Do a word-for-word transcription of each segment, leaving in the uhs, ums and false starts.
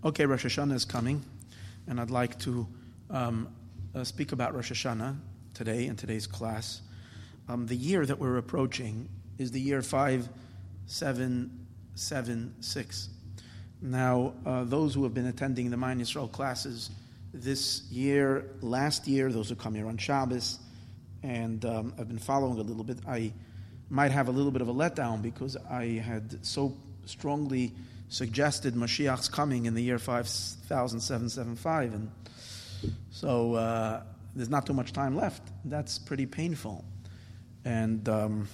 Okay, Rosh Hashanah is coming, and I'd like to um, uh, speak about Rosh Hashanah today in today's class. Um, the year that we're approaching is the year five seven seven six. Now, uh, those who have been attending the Ma'ayan Yisrael classes this year, last year, those who come here on Shabbos, and um, I've been following a little bit, I might have a little bit of a letdown because I had so strongly suggested Mashiach's coming in the year five thousand seven hundred seventy-five, and so uh, there's not too much time left. That's pretty painful. And um,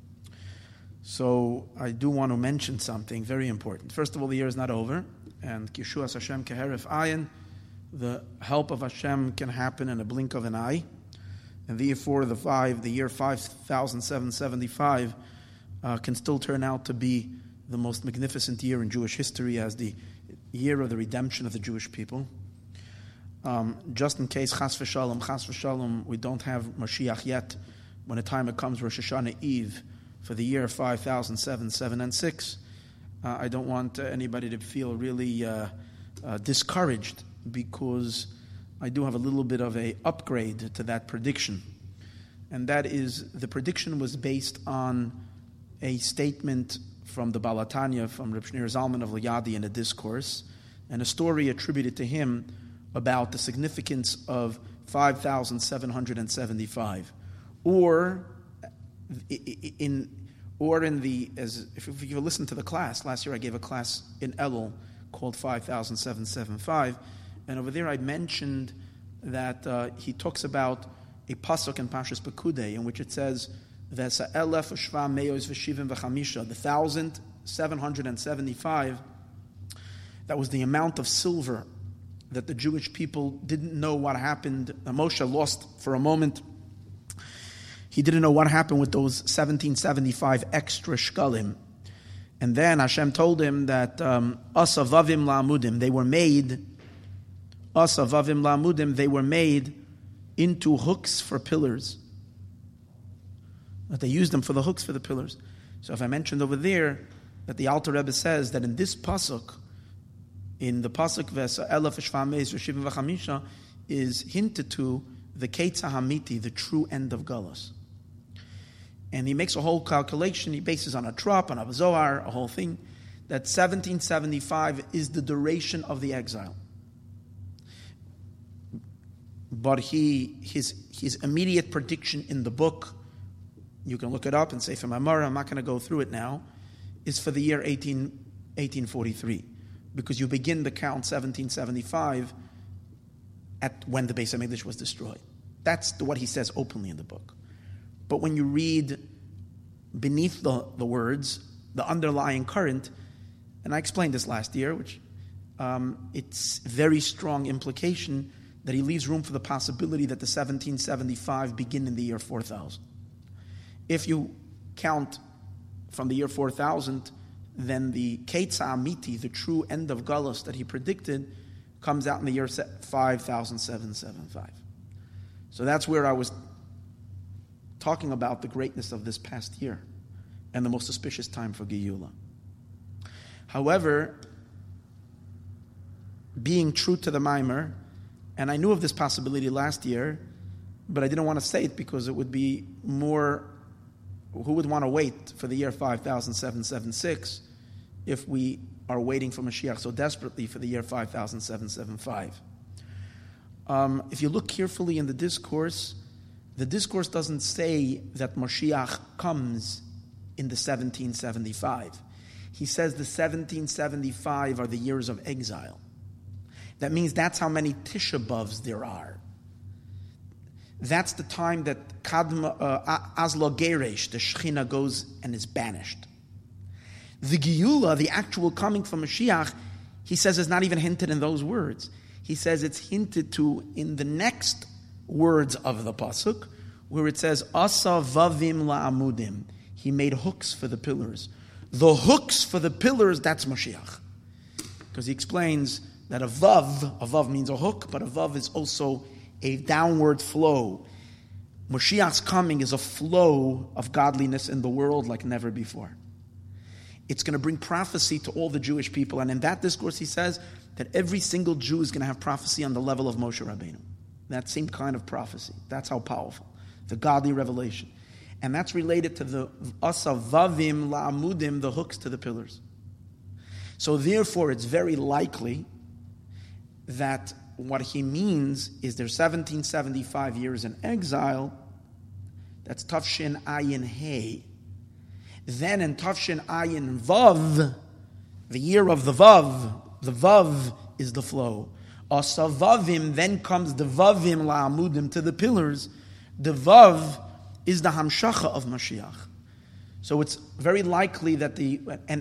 so I do want to mention something very important. First of all, the year is not over, and Kishuas Hashem Keheref Ayin, the help of Hashem can happen in a blink of an eye. And therefore, the five, the year five thousand seven hundred seventy-five uh, can still turn out to be the most magnificent year in Jewish history as the year of the redemption of the Jewish people. Um, just in case, chas v'shalom, chas v'shalom, we don't have Mashiach yet, when the time it comes, Rosh Hashanah Eve, for the year five thousand seven, seven, and six, uh, I don't want uh, anybody to feel really uh, uh, discouraged, because I do have a little bit of a upgrade to that prediction. And that is, the prediction was based on a statement from the Baal HaTanya, from Reb Shneur Zalman of Liadi in a discourse, and a story attributed to him about the significance of five thousand seven hundred seventy-five. Or in or in the, as if you listen to the class, last year I gave a class in Elul called five thousand seven hundred seventy-five, and over there I mentioned that uh, he talks about a pasuk in Parshas Pekudei in which it says, the thousand seven hundred seventy-five, that was the amount of silver that the Jewish people didn't know what happened. Moshe lost for a moment. He didn't know what happened with those seventeen seventy-five extra shkalim. And then Hashem told him that um, asavavim la'amudim, they were made, asavavim la'amudim, they were made into hooks for pillars. That they used them for the hooks for the pillars. So if I mentioned over there that the Alter Rebbe says that in this pasuk, in the pasuk Vesa Elef Shvameis Reshivim V'Chamisha, is hinted to the Ketzah Hamiti, the true end of Galus. And he makes a whole calculation. He bases on a trop, on a Zohar, a whole thing, that seventeen seventy-five is the duration of the exile. But he his his immediate prediction in the book, you can look it up and say from Amara, I'm not going to go through it now, is for the year eighteen, eighteen forty-three. Because you begin the count seventeen seventy-five at when the Beis HaMikdash was destroyed. That's the, what he says openly in the book. But when you read beneath the, the words, the underlying current, and I explained this last year, which um, it's very strong implication that he leaves room for the possibility that the seventeen seventy-five begin in the year four thousand. If you count from the year four thousand, then the Ketzah Amiti, the true end of Galus that he predicted, comes out in the year five thousand seven hundred seventy-five. So that's where I was talking about the greatness of this past year and the most auspicious time for Geula. However, being true to the Maimer, and I knew of this possibility last year, but I didn't want to say it because it would be more, who would want to wait for the year five thousand seven hundred seventy-six if we are waiting for Mashiach so desperately for the year five thousand seven hundred seventy-five? Um, if you look carefully in the discourse, the discourse doesn't say that Mashiach comes in the seventeen seventy-five. He says the seventeen seventy-five are the years of exile. That means that's how many Tisha B'avs there are. That's the time that Kadma uh, Azla Geresh, the Shechina, goes and is banished. The Geula, the actual coming from Mashiach, he says is not even hinted in those words. He says it's hinted to in the next words of the pasuk, where it says Asa Vavim La'amudim. He made hooks for the pillars. The hooks for the pillars, that's Mashiach. Because he explains that a Vav, a Vav means a hook, but a Vav is also a downward flow. Mashiach's coming is a flow of godliness in the world like never before. It's going to bring prophecy to all the Jewish people. And in that discourse he says that every single Jew is going to have prophecy on the level of Moshe Rabbeinu. That same kind of prophecy. That's how powerful. The godly revelation. And that's related to the asavavim la'amudim, the hooks to the pillars. So therefore, it's very likely that what he means is there's seventeen seventy-five years in exile. That's Tafshin Ayin Hey. Then in Tafshin Ayin Vav, the year of the Vav, the Vav is the flow. Asavavim, then comes the Vavim la'amudim, to the pillars. The Vav is the Hamshacha of Mashiach. So it's very likely that the, and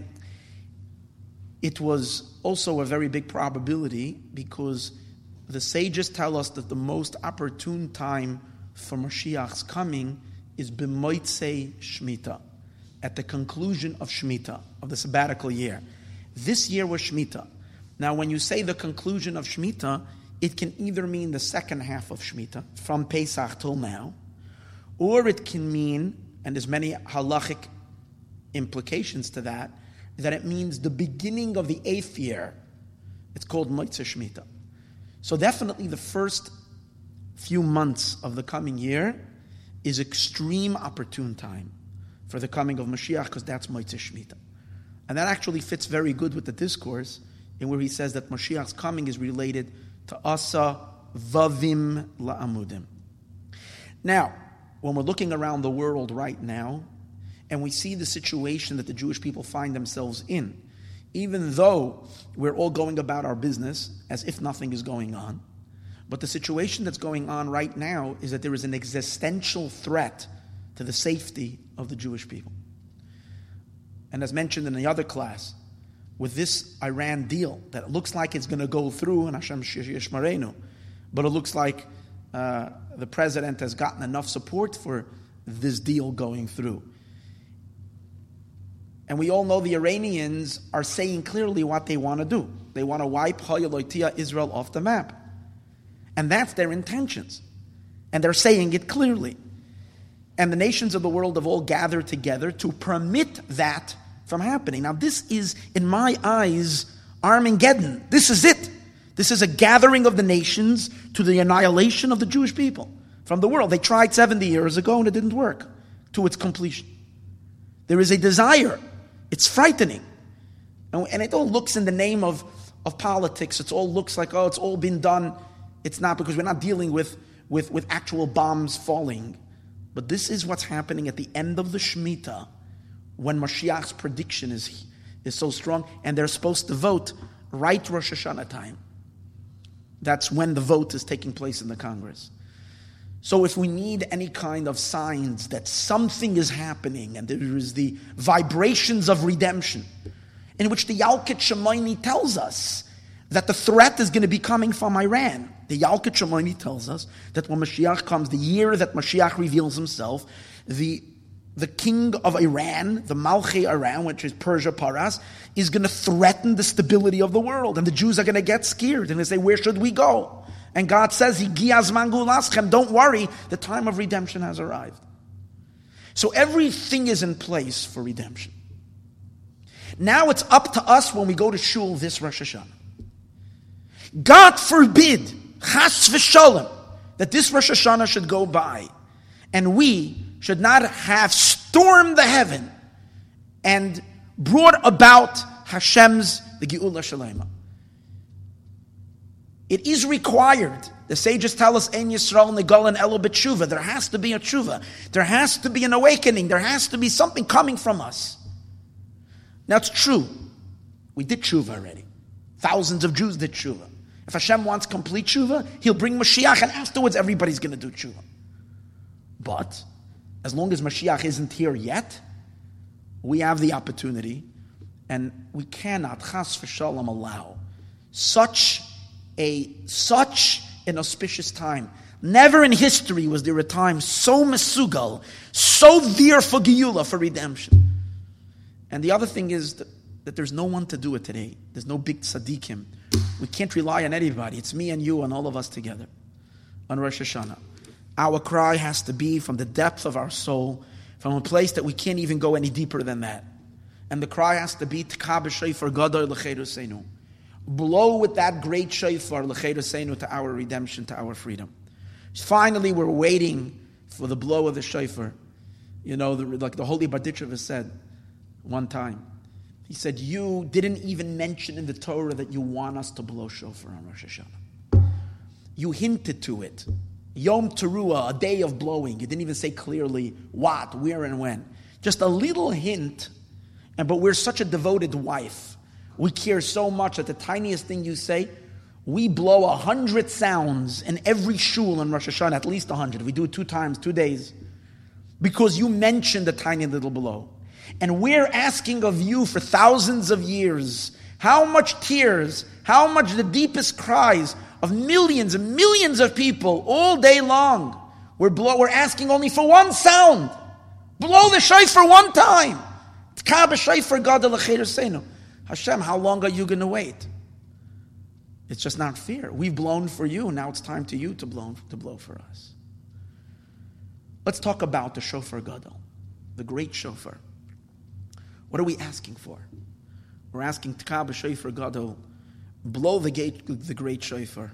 it was also a very big probability because the sages tell us that the most opportune time for Mashiach's coming is b'moitzei Shemitah, at the conclusion of Shemitah, of the sabbatical year. This year was Shemitah. Now, when you say the conclusion of Shemitah, it can either mean the second half of Shemitah, from Pesach till now, or it can mean, and there's many halachic implications to that, that it means the beginning of the eighth year. It's called Motzei Shemitah. So definitely the first few months of the coming year is extreme opportune time for the coming of Mashiach, because that's Motzei Shemitah. And that actually fits very good with the discourse in where he says that Mashiach's coming is related to Asa Vavim La'amudim. Now, when we're looking around the world right now, and we see the situation that the Jewish people find themselves in, even though we're all going about our business as if nothing is going on, but the situation that's going on right now is that there is an existential threat to the safety of the Jewish people. And as mentioned in the other class, with this Iran deal, that it looks like it's going to go through, and Hashem Yishmarenu, but it looks like uh, the president has gotten enough support for this deal going through. And we all know the Iranians are saying clearly what they want to do. They want to wipe Hayalotia, Israel, off the map. And that's their intentions. And they're saying it clearly. And the nations of the world have all gathered together to permit that from happening. Now this is, in my eyes, Armageddon. This is it. This is a gathering of the nations to the annihilation of the Jewish people from the world. They tried seventy years ago and it didn't work to its completion. There is a desire. It's frightening. And, and it all looks in the name of, of politics. It all looks like, oh, it's all been done. It's not, because we're not dealing with, with, with actual bombs falling. But this is what's happening at the end of the Shemitah, when Mashiach's prediction is, is so strong, and they're supposed to vote right Rosh Hashanah time. That's when the vote is taking place in the Congress. So if we need any kind of signs that something is happening, and there is the vibrations of redemption, in which the Yalkut Shimoni tells us that the threat is going to be coming from Iran. The Yalkut Shimoni tells us that when Mashiach comes, the year that Mashiach reveals himself, the the king of Iran, the Malchi Iran, which is Persia, Paras, is going to threaten the stability of the world. And the Jews are going to get scared. And they say, where should we go? And God says, don't worry, the time of redemption has arrived. So everything is in place for redemption. Now it's up to us when we go to shul this Rosh Hashanah. God forbid, chas v'sholem, that this Rosh Hashanah should go by, and we should not have stormed the heaven and brought about Hashem's, the Geula Shalema. It is required. The sages tell us, Ein Yisrael Negal and Elo B'tshuva. There has to be a tshuva. There has to be an awakening. There has to be something coming from us. Now it's true. We did tshuva already. Thousands of Jews did tshuva. If Hashem wants complete tshuva, He'll bring Mashiach, and afterwards everybody's going to do tshuva. But as long as Mashiach isn't here yet, we have the opportunity, and we cannot, chas v'shalom, allow such a such an auspicious time. Never in history was there a time so mesugal, so there for Geula, for redemption. And the other thing is that, that there's no one to do it today. There's no big tzaddikim. We can't rely on anybody. It's me and you and all of us together on Rosh Hashanah. Our cry has to be from the depth of our soul, from a place that we can't even go any deeper than that. And the cry has to be, T'ka b'shofar gadol l'cheiruseinu. blow with that great shofar, l'cheiroseinu, to our redemption, to our freedom. Finally, we're waiting for the blow of the shofar. You know, the, like the Holy Barditchever said one time. He said, you didn't even mention in the Torah that you want us to blow shofar on Rosh Hashanah. You hinted to it. Yom Teruah, a day of blowing. You didn't even say clearly what, where, and when. Just a little hint. And but we're such a devoted wife. We care so much that the tiniest thing you say, we blow a hundred sounds in every shul on Rosh Hashanah, at least a hundred. We do it two times, two days. Because you mentioned a tiny little blow. And we're asking of you for thousands of years, how much tears, how much the deepest cries of millions and millions of people all day long. We're, blow, we're asking only for one sound. Blow the shofar one time. Hashem, how long are you going to wait? It's just not fair. We've blown for you, now it's time to you to blow, to blow for us. Let's talk about the shofar gadol, the great shofar. What are we asking for? We're asking Tka b'shofar gadol, blow the, gate, the great shofar.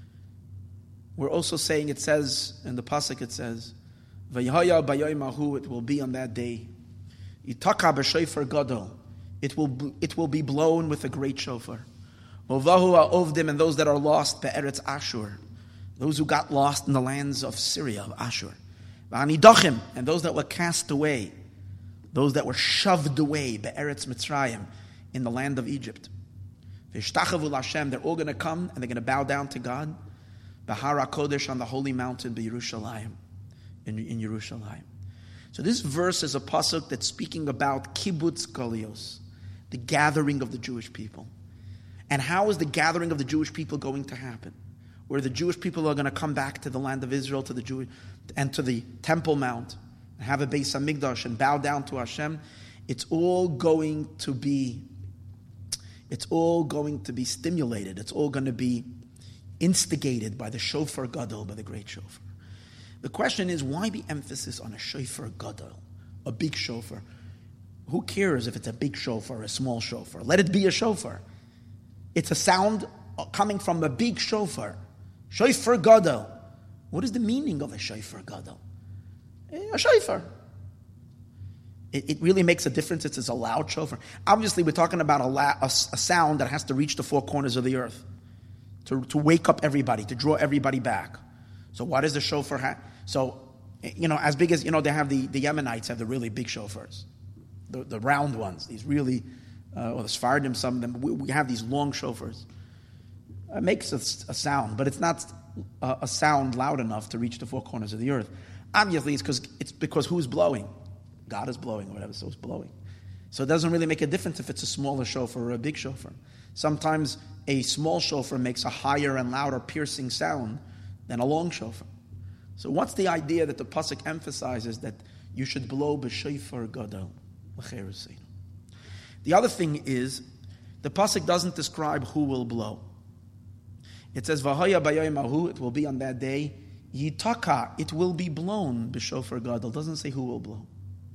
We're also saying, it says, in the pasuk it says, V'yahaya b'yoyim, it will be on that day. Yitaka b'shofar gadol, it will it will be blown with a great shofar. Ovahu ha'ovdim, and those that are lost be'eretz Ashur, those who got lost in the lands of Syria, of Ashur. V'anidachim, and those that were cast away, those that were shoved away be'eretz Mitzrayim, in the land of Egypt. V'ishtachavu l'Hashem, they're all going to come and they're going to bow down to God. B'har HaKodesh, on the holy mountain, B'Yerushalayim, in, in Yerushalayim. So this verse is a pasuk that's speaking about kibbutz galios, the gathering of the Jewish people. And how is the gathering of the Jewish people going to happen? Where the Jewish people are going to come back to the land of Israel, to the Jew, and to the Temple Mount, and have a Beis Hamikdash and bow down to Hashem. It's all going to be, it's all going to be stimulated. It's all going to be instigated by the shofar gadol, by the great shofar. The question is, why the emphasis on a shofar gadol, a big shofar? Who cares if it's a big shofar or a small shofar? Let it be a shofar. It's a sound coming from a big shofar. Shofar gadol. What is the meaning of a shofar gadol? A shofar. It, it really makes a difference. It's a loud shofar. Obviously, we're talking about a, la, a, a sound that has to reach the four corners of the earth to, to wake up everybody, to draw everybody back. So what does the shofar have? So, you know, as big as, you know, they have the, the Yemenites have the really big shofars, the, the round ones, these really, uh, or the Sephardim, some of them, we, we have these long shofars. It makes a, a sound, but it's not a, a sound loud enough to reach the four corners of the earth. Obviously, it's because it's because who's blowing? God is blowing, or whatever, so it's blowing. So it doesn't really make a difference if it's a smaller shofar or a big shofar. Sometimes a small shofar makes a higher and louder piercing sound than a long shofar. So what's the idea that the pasuk emphasizes that you should blow b'shofar gadol? The other thing is, the pasuk doesn't describe who will blow. It says, V'haya b'yoyim hahu, it will be on that day, Yitaka, it will be blown b'shofar gadol. It doesn't say who will blow.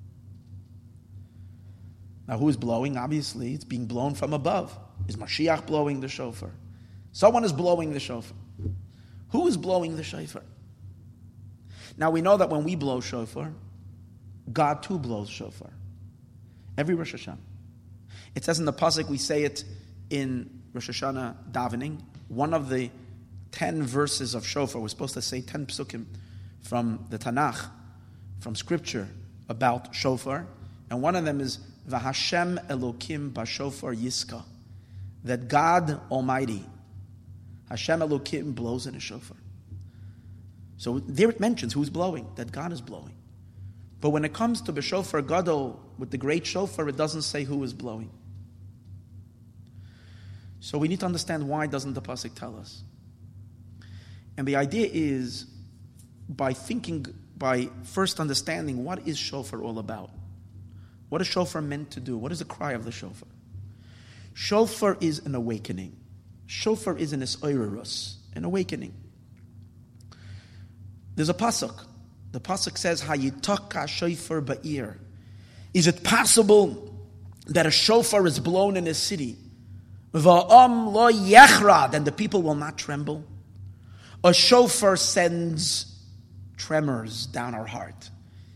Now who is blowing? Obviously, it's being blown from above. Is Mashiach blowing the shofar? Someone is blowing the shofar. Who is blowing the shofar? Now we know that when we blow shofar, God too blows shofar. Every Rosh Hashanah. It says in the pasuk, we say it in Rosh Hashanah davening. One of the ten verses of shofar, we're supposed to say ten psukim from the Tanakh, from Scripture about shofar, and one of them is V'Hashem Elokim b'shofar Yiska, that God Almighty, Hashem Elokim, blows in a shofar. So there it mentions who's blowing, that God is blowing. But when it comes to b'shofar gadol, with the great shofar, it doesn't say who is blowing. So we need to understand, why doesn't the pasuk tell us? And the idea is, by thinking, by first understanding, what is shofar all about? What is shofar meant to do? What is the cry of the shofar? Shofar is an awakening. Shofar is an esoirus, an awakening. There's a pasuk. The pasuk says, Hayitaka shofar ba'ir. Is it possible that a shofar is blown in a city? Va'am lo yechrad, and the people will not tremble. A shofar sends tremors down our heart.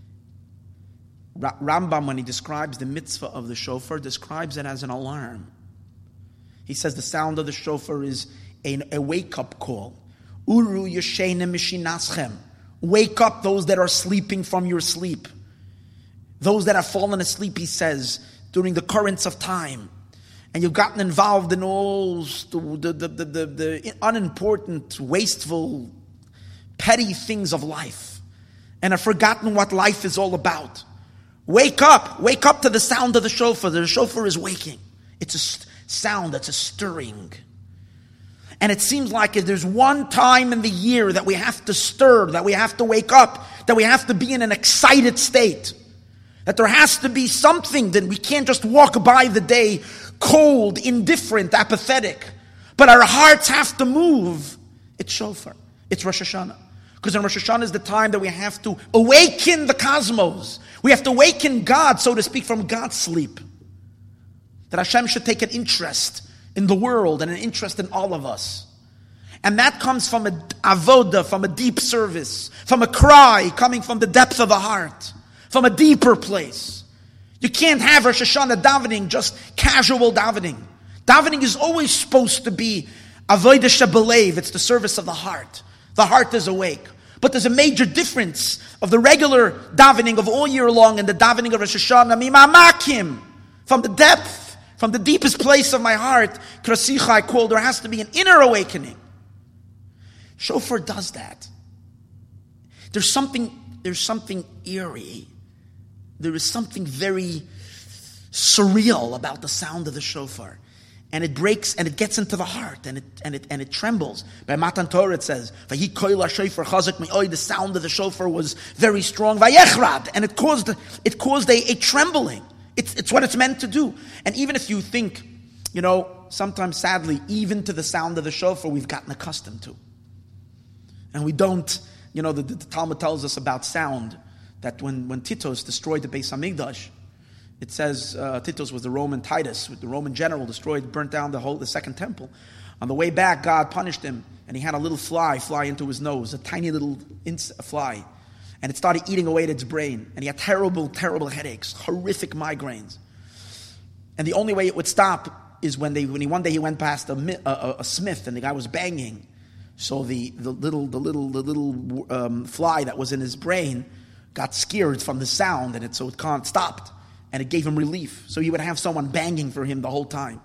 Rambam, when he describes the mitzvah of the shofar, describes it as an alarm. He says the sound of the shofar is a, a wake-up call. Uru yeshenim mishinaschem. Wake up those that are sleeping from your sleep. Those that have fallen asleep, he says, during the currents of time. And you've gotten involved in all the, the, the, the, the unimportant, wasteful, petty things of life. And have forgotten what life is all about. Wake up. Wake up to the sound of the shofar. The shofar is waking. It's a st- sound that's a stirring. And it seems like if there's one time in the year that we have to stir, that we have to wake up, that we have to be in an excited state, that there has to be something, that we can't just walk by the day cold, indifferent, apathetic, but our hearts have to move. It's shofar. It's Rosh Hashanah. Because in Rosh Hashanah is the time that we have to awaken the cosmos. We have to awaken God, so to speak, from God's sleep. That Hashem should take an interest in the world and an interest in all of us. And that comes from a avoda, from a deep service, from a cry coming from the depth of the heart, from a deeper place. You can't have Rosh Hashanah davening, just casual davening. Davening is always supposed to be avoda shebelev. It's the service of the heart. The heart is awake. But there's a major difference of the regular davening of all year long and the davening of Rosh Hashanah. Mimamakim, from the depth, from the deepest place of my heart, krasicha I call, there has to be an inner awakening. Shofar does that. There's something, there's something eerie. There is something very surreal about the sound of the shofar. And it breaks and it gets into the heart and it and it and it trembles. By Matan Torah it says, "Vayi koil shofar chazak mi'oy." The sound of the shofar was very strong. Vayechrad, and it caused it caused a, a trembling. It's it's what it's meant to do. And even if you think, you know, sometimes sadly, even to the sound of the shofar, we've gotten accustomed to, and we don't. You know, the, the, the Talmud tells us about sound that when when Titus destroyed the Beis Hamikdash. It says uh, Titus was the Roman Titus, the Roman general, destroyed, burnt down the whole the second temple. On the way back, God punished him, and he had a little fly fly into his nose, a tiny little ins- fly, and it started eating away at its brain. And he had terrible, terrible headaches, horrific migraines. And the only way it would stop is when they when he one day he went past a, a, a smith, and the guy was banging. So the the little the little the little um, fly that was in his brain got scared from the sound, and it so it can't stopped. And it gave him relief. So he would have someone banging for him the whole time.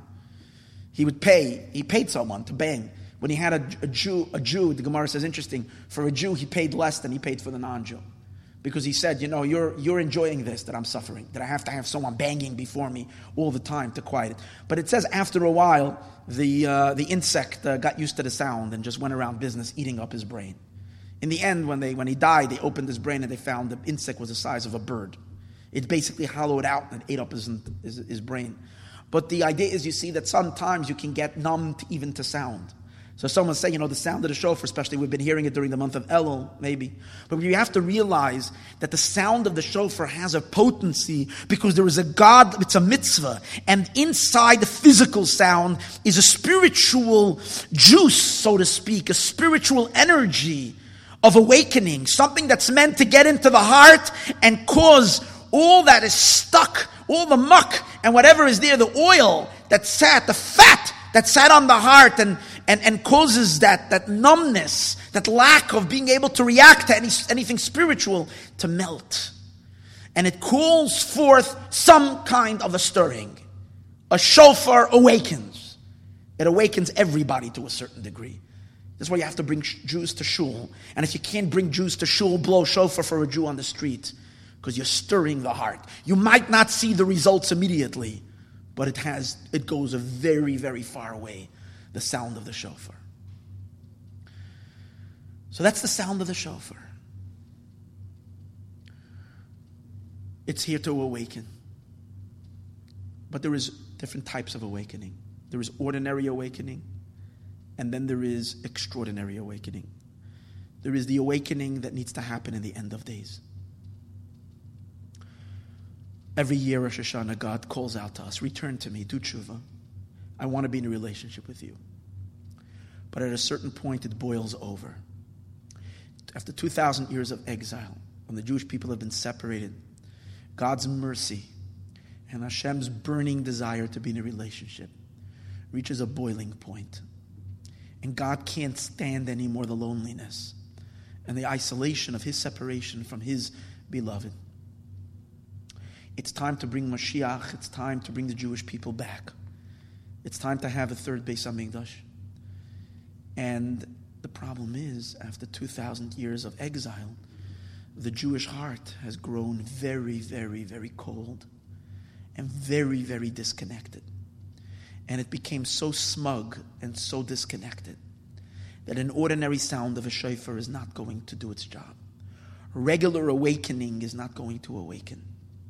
He would pay. He paid someone to bang. When he had a, a Jew, a Jew, the Gemara says, interesting, for a Jew he paid less than he paid for the non-Jew. Because he said, you know, you're you're enjoying this, that I'm suffering, that I have to have someone banging before me all the time to quiet it. But it says after a while, the uh, the insect uh, got used to the sound and just went around business eating up his brain. In the end, when they when he died, they opened his brain and they found the insect was the size of a bird. It basically hollowed out and ate up his, his, his brain. But the idea is, you see, that sometimes you can get numb to, even to sound. So someone say, you know, the sound of the shofar, especially we've been hearing it during the month of Elul, maybe. But you have to realize that the sound of the shofar has a potency because there is a God, it's a mitzvah. And inside the physical sound is a spiritual juice, so to speak, a spiritual energy of awakening, something that's meant to get into the heart and cause all that is stuck, all the muck and whatever is there, the oil that sat, the fat that sat on the heart and, and, and causes that, that numbness, that lack of being able to react to any, anything spiritual, to melt. And it calls forth some kind of a stirring. A shofar awakens. It awakens everybody to a certain degree. That's why you have to bring Jews to shul. And if you can't bring Jews to shul, blow shofar for a Jew on the street. Because you're stirring the heart. You might not see the results immediately, but it has it goes a very, very far away, the sound of the shofar. So that's the sound of the shofar. It's here to awaken. But there is different types of awakening. There is ordinary awakening, and then there is extraordinary awakening. There is the awakening that needs to happen in the end of days. Every year, Rosh Hashanah, God calls out to us, return to me, do tshuva. I want to be in a relationship with you. But at a certain point, it boils over. After two thousand years of exile, when the Jewish people have been separated, God's mercy and Hashem's burning desire to be in a relationship reaches a boiling point. And God can't stand anymore the loneliness and the isolation of His separation from His beloved. It's time to bring Mashiach. It's time to bring the Jewish people back. It's time to have a third Beis HaMikdash. And the problem is, after two thousand years of exile, the Jewish heart has grown very, very, very cold and very, very disconnected. And it became so smug and so disconnected that an ordinary sound of a shofar is not going to do its job. Regular awakening is not going to awaken.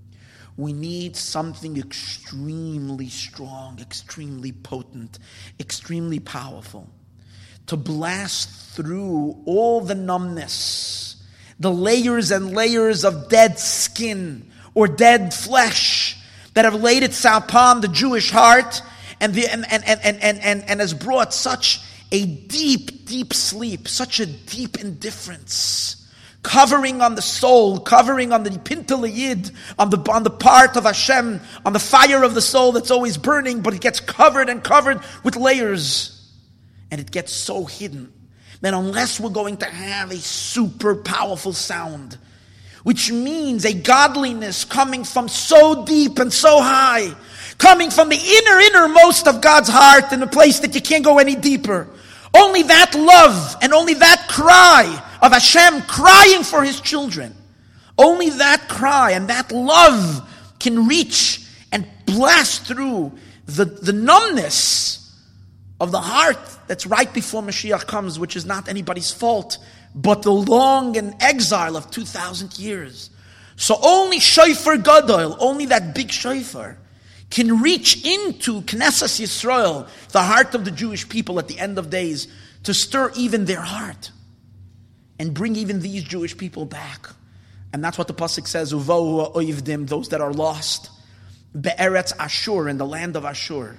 We need something extremely strong, extremely potent, extremely powerful to blast through all the numbness, the layers and layers of dead skin or dead flesh that have laid itself upon the Jewish heart and, the, and, and, and, and, and, and has brought such a deep, deep sleep, such a deep indifference, covering on the soul, covering on the pintel yid, on the on the part of Hashem, on the fire of the soul that's always burning, but it gets covered and covered with layers. And it gets so hidden that unless we're going to have a super powerful sound, which means a godliness coming from so deep and so high, coming from the inner, innermost of God's heart in a place that you can't go any deeper, only that love and only that cry of Hashem crying for His children, only that cry and that love can reach and blast through the, the numbness of the heart that's right before Mashiach comes, which is not anybody's fault, but the long and exile of two thousand years. So only Shofar Gadol, only that big Shofar, can reach into Knesset Yisrael, the heart of the Jewish people at the end of days, to stir even their heart and bring even these Jewish people back. And that's what the pasuk says, Uvohu ha'oivdim, those that are lost, be'eretz Ashur, in the land of Ashur,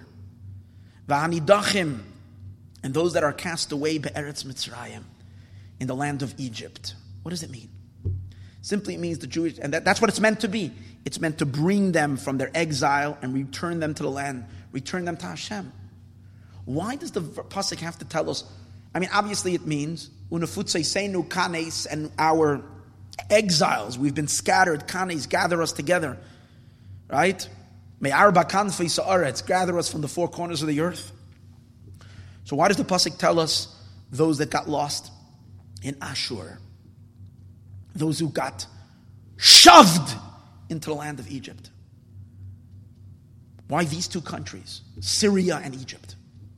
v'hanidachim, and those that are cast away, be'eretz Mitzrayim, in the land of Egypt. What does it mean? Simply it means the Jewish, and that, that's what it's meant to be. It's meant to bring them from their exile and return them to the land, return them to Hashem. Why does the pasuk have to tell us? I mean, obviously it means unafutseisenu kanes, and our exiles, we've been scattered. Kanes, gather us together, right? May arba kanfei sa'aretz, gather us from the four corners of the earth. So why does the pasuk tell us those that got lost in Ashur, those who got shoved into the land of Egypt? Why these two countries, Syria and Egypt?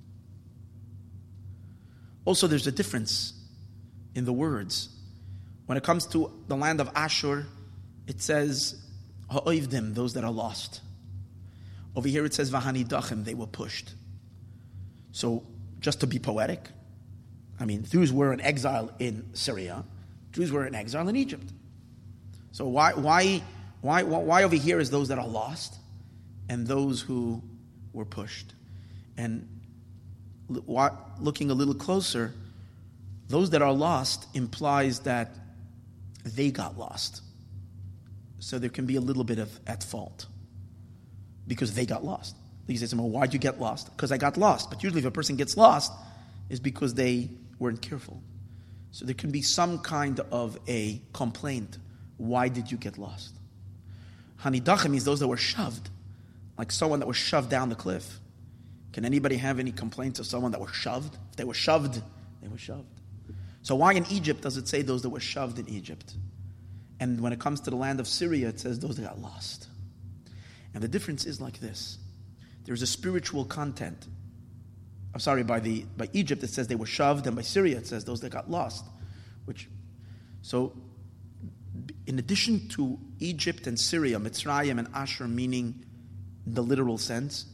Also, there's a difference in the words. When it comes to the land of Ashur, it says ha'oivdim, those that are lost. Over here it says v'hanidachim, they were pushed. So, just to be poetic, I mean, Jews were in exile in Syria, Jews were in exile in Egypt. So why, why, why, why over here is those that are lost and those who were pushed? And looking a little closer, those that are lost implies that they got lost. So there can be a little bit of at fault because they got lost. You say, well, why'd you get lost? Because I got lost. But usually if a person gets lost, it's because they weren't careful. So there can be some kind of a complaint. Why did you get lost? Hanidachim means those that were shoved, like someone that was shoved down the cliff. Can anybody have any complaints of someone that was shoved? If they were shoved, they were shoved. So why in Egypt does it say those that were shoved in Egypt? And when it comes to the land of Syria, it says those that got lost. And the difference is like this. There's a spiritual content. I'm sorry, by the by Egypt it says they were shoved, and by Syria it says those that got lost. Which, so, in addition to Egypt and Syria, Mitzrayim and Ashur meaning the literal sense,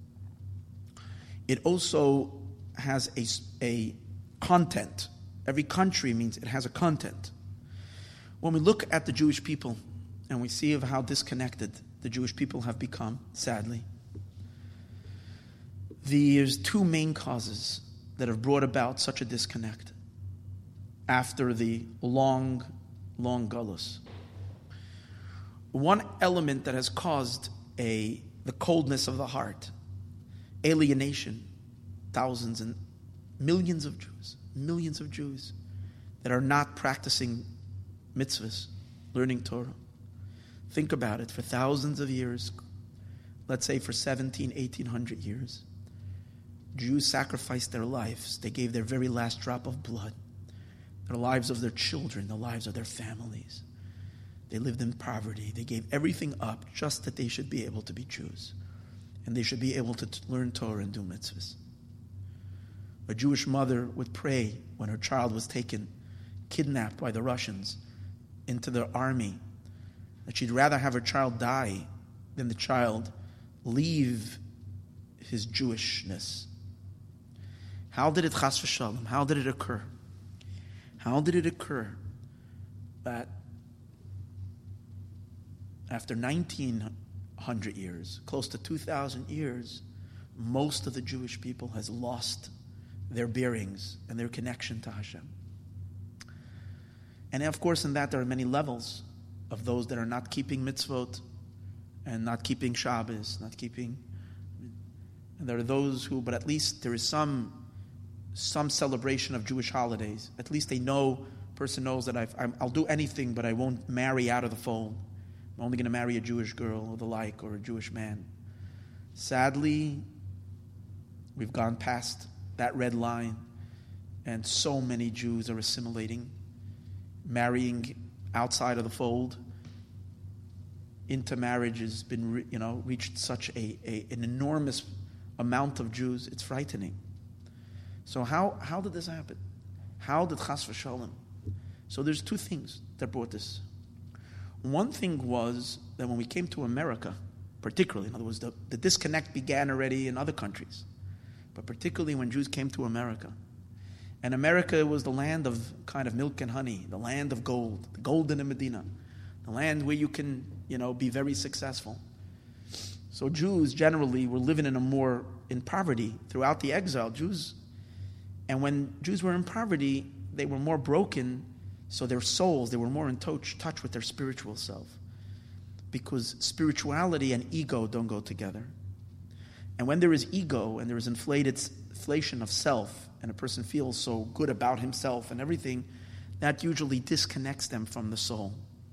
it also has a, a content. Every country means it has a content. When we look at the Jewish people and we see of how disconnected the Jewish people have become, sadly, There's two main causes that have brought about such a disconnect after the long, long galus. One element that has caused a the coldness of the heart, alienation, thousands and millions of Jews, millions of Jews that are not practicing mitzvahs, learning Torah. Think about it, for thousands of years, let's say for seventeen, eighteen hundred years, Jews sacrificed their lives. They gave their very last drop of blood, the lives of their children, the lives of their families. They lived in poverty. They gave everything up just that they should be able to be Jews. And they should be able to t- learn Torah and do mitzvahs. A Jewish mother would pray when her child was taken, kidnapped by the Russians, into their army, that she'd rather have her child die than the child leave his Jewishness. How did it, chas v'shalom, how did it occur? How did it occur that after nineteen hundred years, close to two thousand years, most of the Jewish people has lost their bearings and their connection to Hashem? And of course, in that there are many levels of those that are not keeping mitzvot and not keeping Shabbos, not keeping. And there are those who, but at least there is some some celebration of Jewish holidays. At least they know, person knows that I've, I'm, I'll do anything, but I won't marry out of the fold. I'm only going to marry a Jewish girl or the like, or a Jewish man. Sadly, we've gone past that red line, and so many Jews are assimilating, marrying outside of the fold. Intermarriage has been, you know, reached such a, a an enormous amount of Jews. It's frightening. So how how did this happen? How did chas v'shalom? So there's two things that brought this. One thing was that when we came to America, particularly, in other words, the, the disconnect began already in other countries, but particularly when Jews came to America. And America was the land of kind of milk and honey, the land of gold, the golden in Medina, the land where you can, you know, be very successful. So Jews generally were living in a more, in poverty throughout the exile. Jews, and when Jews were in poverty, they were more broken, so their souls, they were more in touch, touch with their spiritual self. Because spirituality and ego don't go together. And when there is ego and there is inflated inflation of self, and a person feels so good about himself and everything, that usually disconnects them from the soul.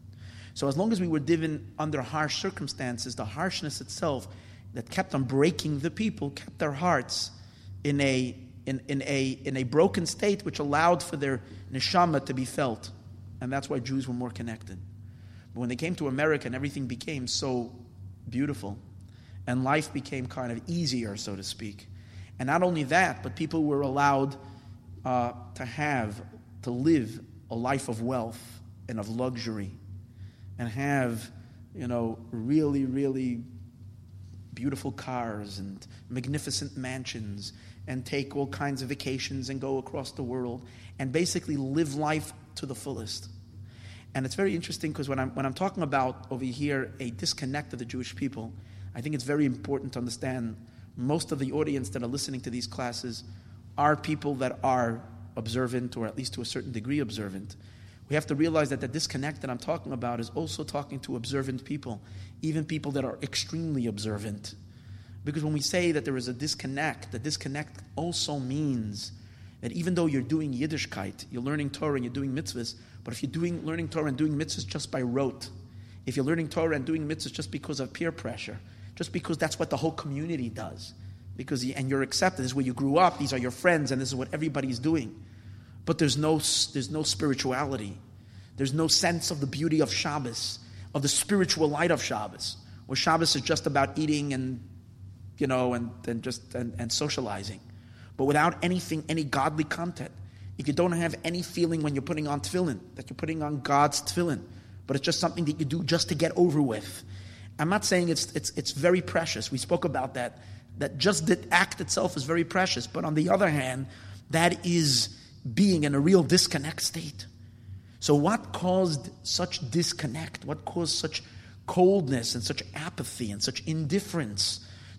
So as long as we were given under harsh circumstances, the harshness itself that kept on breaking the people kept their hearts in a in, in a in a broken state, which allowed for their neshama to be felt. And that's why Jews were more connected. But when they came to America and everything became so beautiful, and life became kind of easier, so to speak. And not only that, but people were allowed uh, to have, to live a life of wealth and of luxury, and have, you know, really, really beautiful cars and magnificent mansions, and take all kinds of vacations and go across the world, and basically live life to the fullest. And it's very interesting because when I'm when I'm talking about over here a disconnect of the Jewish people, I think it's very important to understand most of the audience that are listening to these classes are people that are observant, or at least to a certain degree observant. We have to realize that the disconnect that I'm talking about is also talking to observant people, even people that are extremely observant. Because when we say that there is a disconnect, the disconnect also means that even though you're doing Yiddishkeit, you're learning Torah and you're doing mitzvahs, but if you're doing learning Torah and doing mitzvahs just by rote, if you're learning Torah and doing mitzvahs just because of peer pressure, just because that's what the whole community does, because and you're accepted, this is where you grew up, these are your friends, and this is what everybody's doing, but there's no there's no spirituality, there's no sense of the beauty of Shabbos, of the spiritual light of Shabbos, where Shabbos is just about eating and you know and and just and, and socializing, but without anything, any godly content. If you don't have any feeling when you're putting on tefillin, that you're putting on God's tefillin, but it's just something that you do just to get over with. I'm not saying it's it's it's very precious. We spoke about that, that just the act itself is very precious. But on the other hand, that is being in a real disconnect state. So what caused such disconnect? What caused such coldness and such apathy and such indifference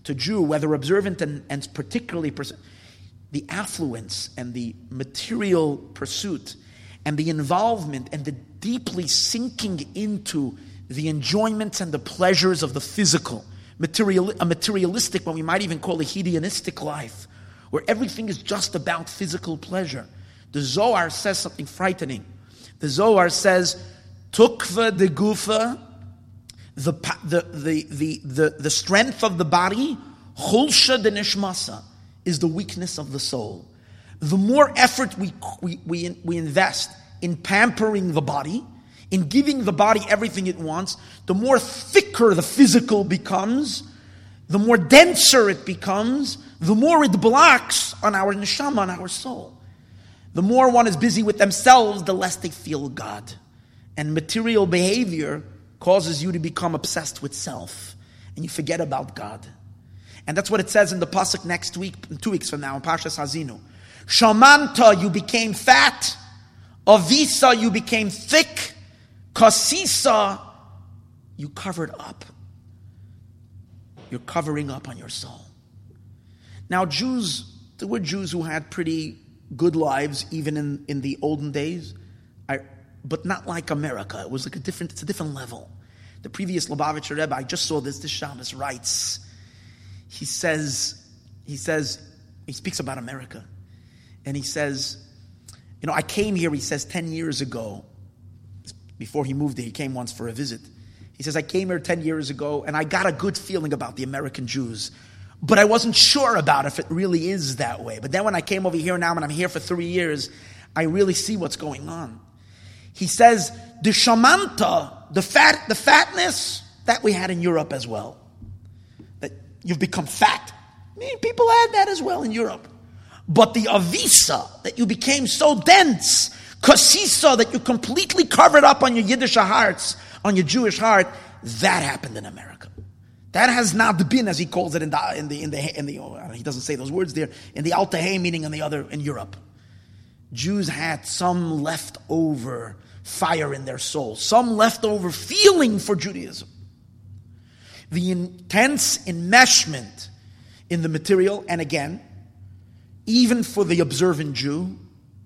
to Jew, whether observant and, and particularly pers- the affluence and the material pursuit and the involvement and the deeply sinking into the enjoyments and the pleasures of the physical, material, a materialistic, what we might even call a hedonistic life, where everything is just about physical pleasure. The Zohar says something frightening. The Zohar says, Tukva de gufa, the, the, the, the, the, the strength of the body, chulsha de nishmasa, is the weakness of the soul. The more effort we, we, we, we invest in pampering the body, in giving the body everything it wants, the more thicker the physical becomes, the more denser it becomes, the more it blocks on our neshama, on our soul. The more one is busy with themselves, the less they feel God. And material behavior causes you to become obsessed with self, and you forget about God. And that's what it says in the pasuk next week, two weeks from now, in Parshas Hazinu. Shamanta, you became fat. Avisa, you became thick. Kasisa, you covered up. You're covering up on your soul. Now, Jews, there were Jews who had pretty good lives, even in, in the olden days, I, but not like America. It was like a different, it's a different level. The previous Lubavitcher Rebbe, I just saw this, this Shabbos writes, he says, he says, he speaks about America, and he says, you know, I came here, he says, ten years ago, before he moved here, he came once for a visit. He says, I came here ten years ago, and I got a good feeling about the American Jews, but I wasn't sure about if it really is that way. But then when I came over here now, and I'm here for three years, I really see what's going on. He says, the shamanta, the fat, the fatness, that we had in Europe as well. That you've become fat. I mean, people had that as well in Europe. But the avisa, that you became so dense, kasisa, that you completely covered up on your Yiddish hearts, on your Jewish heart, that happened in America. That has not been, as he calls it in the in the in the, in the oh, he doesn't say those words there, in the Altahei, meaning in the other in Europe. Jews had some leftover fire in their soul, some leftover feeling for Judaism. The intense enmeshment in the material, and again, even for the observant Jew,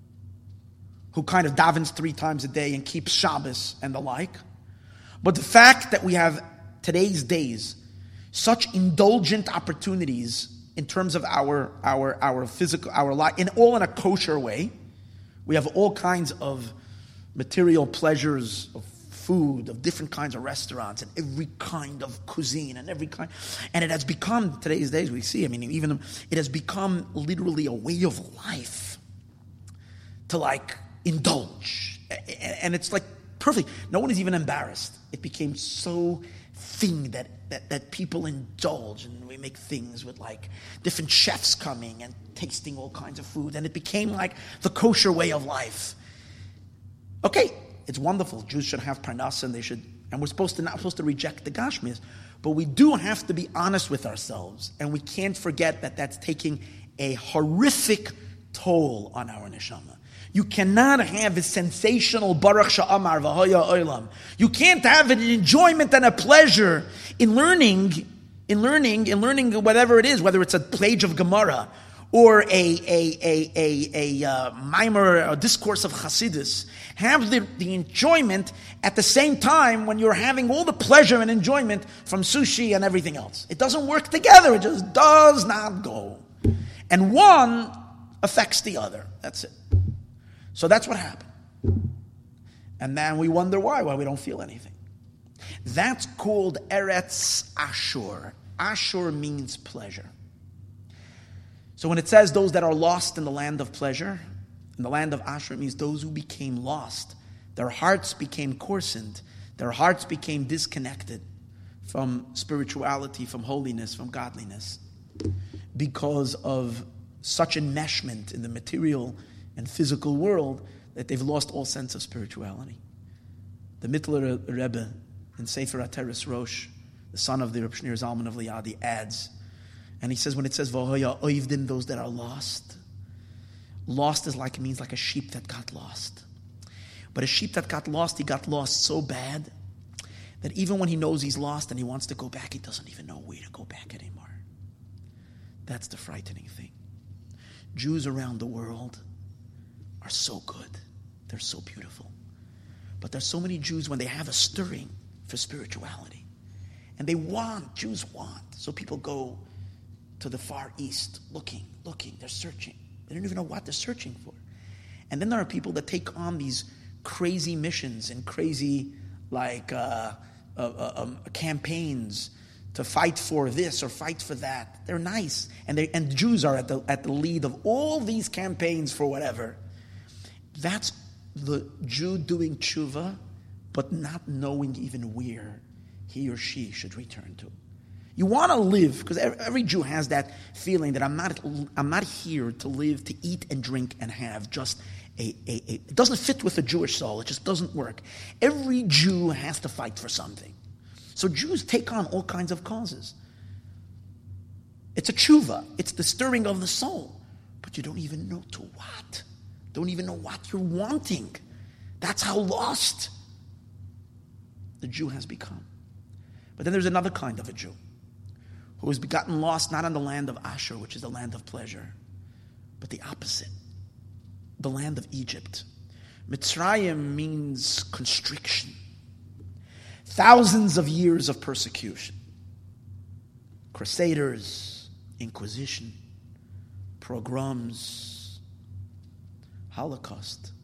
who kind of davens three times a day and keeps Shabbos and the like. But the fact that we have today's days such indulgent opportunities in terms of our our our physical, our life, in all in a kosher way. We have all kinds of material pleasures of food, of different kinds of restaurants, and every kind of cuisine, and every kind, and it has become, today's days we see, I mean, even, it has become literally a way of life to like indulge. And it's like perfect. No one is even embarrassed. It became so thing that, that, that people indulge, and we make things with like different chefs coming and tasting all kinds of food, and it became like the kosher way of life. Okay, it's wonderful. Jews should have parnasa, and they should, and we're supposed to not supposed to reject the gashmis, but we do have to be honest with ourselves, and we can't forget that that's taking a horrific toll on our neshama. You cannot have a sensational Baruch Sha'amar V'Hoya Olam. You can't have an enjoyment and a pleasure in learning, in learning, in learning whatever it is, whether it's a page of Gemara or a a a a a uh, mimer, a discourse of Chassidus. Have the, the enjoyment at the same time when you're having all the pleasure and enjoyment from sushi and everything else. It doesn't work together. It just does not go. And one affects the other. That's it. So that's what happened. And then we wonder why, why we don't feel anything. That's called Eretz Ashur. Ashur means pleasure. So when it says those that are lost in the land of pleasure, in the land of Ashur, it means those who became lost. Their hearts became coarsened. Their hearts became disconnected from spirituality, from holiness, from godliness, because of such enmeshment in the material and physical world that they've lost all sense of spirituality. The Mittler Rebbe in Sefer Ateres Rosh, the son of the Reb Shneur Zalman of Liadi, adds, and he says when it says V'hoya oivdim, those that are lost, lost is like, it means like a sheep that got lost. But a sheep that got lost, he got lost so bad that even when he knows he's lost and he wants to go back, he doesn't even know where to go back anymore. That's the frightening thing. Jews around the world are so good. They're so beautiful. But there's so many Jews when they have a stirring for spirituality. And they want, Jews want. So people go to the Far East looking, looking, they're searching. They don't even know what they're searching for. And then there are people that take on these crazy missions and crazy like uh, uh, uh, um, campaigns to fight for this or fight for that. They're nice. And they and Jews are at the at the lead of all these campaigns for whatever. That's the Jew doing tshuva, but not knowing even where he or she should return to. You want to live, because every Jew has that feeling that I'm not I'm not here to live, to eat and drink and have just a, a, a it doesn't fit with the Jewish soul. It just doesn't work. Every Jew has to fight for something. So Jews take on all kinds of causes. It's a tshuva. It's the stirring of the soul. But you don't even know to what. Don't even know what you're wanting. That's how lost the Jew has become. But then there's another kind of a Jew who has gotten lost not on the land of Asher, which is the land of pleasure, but the opposite, the land of Egypt. Mitzrayim means constriction. Thousands of years of persecution. Crusaders, Inquisition, pogroms, Holocaust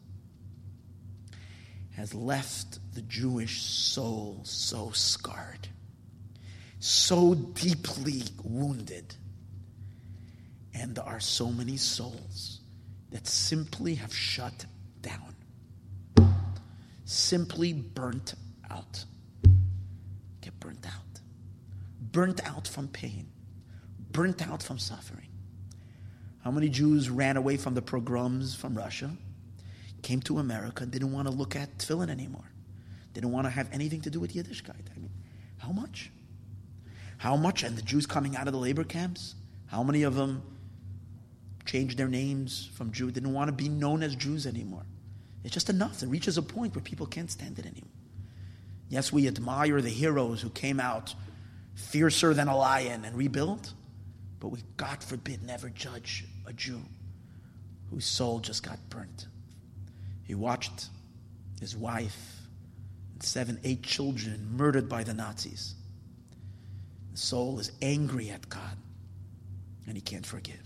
has left the Jewish soul so scarred, so deeply wounded. And there are so many souls that simply have shut down, simply burnt out. Get burnt out. Burnt out from pain. Burnt out from suffering. How many Jews ran away from the pogroms from Russia, came to America, and didn't want to look at tefillin anymore? Didn't want to have anything to do with Yiddishkeit. I mean, how much? How much? And the Jews coming out of the labor camps, how many of them changed their names from Jew, didn't want to be known as Jews anymore? It's just enough. It reaches a point where people can't stand it anymore. Yes, we admire the heroes who came out fiercer than a lion and rebuilt, but we, God forbid, never judge a Jew whose soul just got burnt. He watched his wife and seven, eight children murdered by the Nazis. The soul is angry at God, and he can't forgive.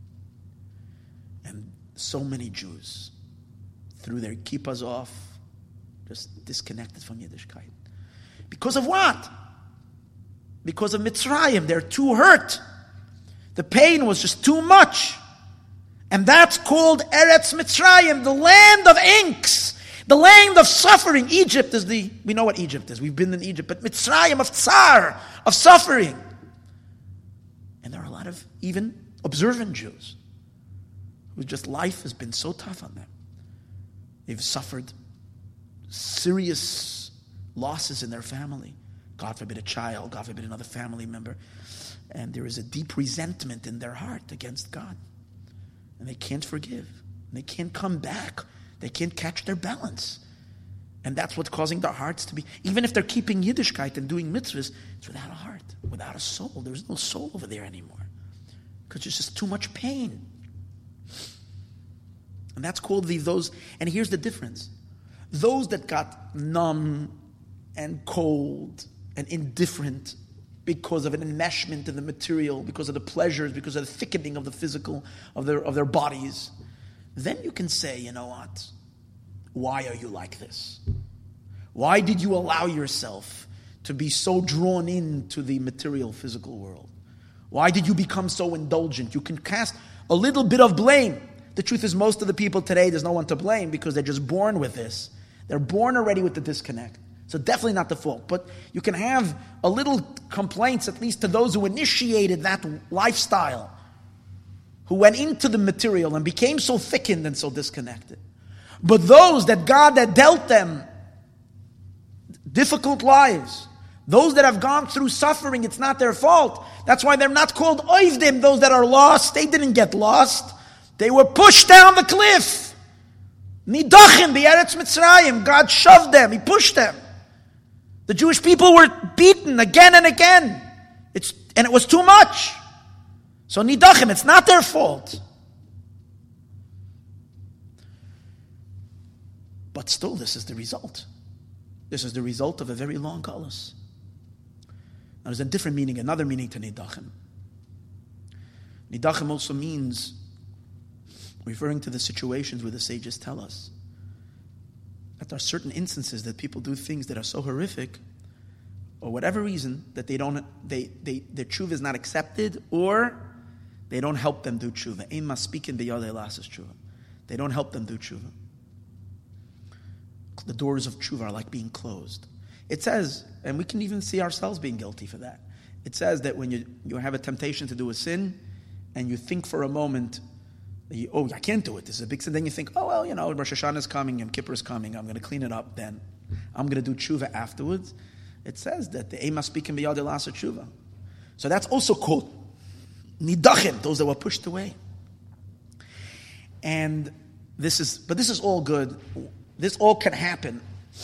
And so many Jews, threw their kippas off, just disconnected from Yiddishkeit. Because of what? Because of Mitzrayim. They're too hurt. The pain was just too much. And that's called Eretz Mitzrayim, the land of inks, the land of suffering. Egypt is the, we know what Egypt is. We've been in Egypt. But Mitzrayim of tsar, of suffering. And there are a lot of even observant Jews who just life has been so tough on them. They've suffered serious losses in their family. God forbid a child, God forbid another family member. And there is a deep resentment in their heart against God. And they can't forgive. And they can't come back. They can't catch their balance. And that's what's causing their hearts to be, even if they're keeping Yiddishkeit and doing mitzvahs, it's without a heart, without a soul. There's no soul over there anymore. Because there's just too much pain. And that's called the those, and here's the difference. Those that got numb and cold and indifferent because of an enmeshment in the material, because of the pleasures, because of the thickening of the physical, of their of their bodies, then you can say, you know what? Why are you like this? Why did you allow yourself to be so drawn into the material physical world? Why did you become so indulgent? You can cast a little bit of blame. The truth is, most of the people today, there's no one to blame because they're just born with this. They're born already with the disconnect. So definitely not the fault. But you can have a little complaints, at least to those who initiated that lifestyle, who went into the material and became so thickened and so disconnected. But those that God had dealt them difficult lives, those that have gone through suffering, it's not their fault. That's why they're not called oivdim, those that are lost. They didn't get lost. They were pushed down the cliff. Nidachim, the Eretz Mitzrayim. God shoved them. He pushed them. The Jewish people were beaten again and again. It's, and it was too much. So nidachim, it's not their fault. But still, this is the result. This is the result of a very long galus. Now there's a different meaning, another meaning to nidachim. Nidachim also means, referring to the situations where the sages tell us, that there are certain instances that people do things that are so horrific, or whatever reason, that they don't, they, they, their tshuva is not accepted, or they don't help them do tshuva. Ein maspikin biyadei lasas tshuva. They don't help them do tshuva. The doors of tshuva are like being closed. It says, and we can even see ourselves being guilty for that. It says that when you, you have a temptation to do a sin, and you think for a moment, you, oh, I can't do it, this is a big sin, then you think, oh, well, you know, Rosh Hashanah is coming, Yom Kippur is coming, I'm going to clean it up then. I'm going to do tshuva afterwards. It says that the Eima speaking b'yadei lasa tshuva. So that's also called nidachim, those that were pushed away. And this is, but this is all good. This all can happen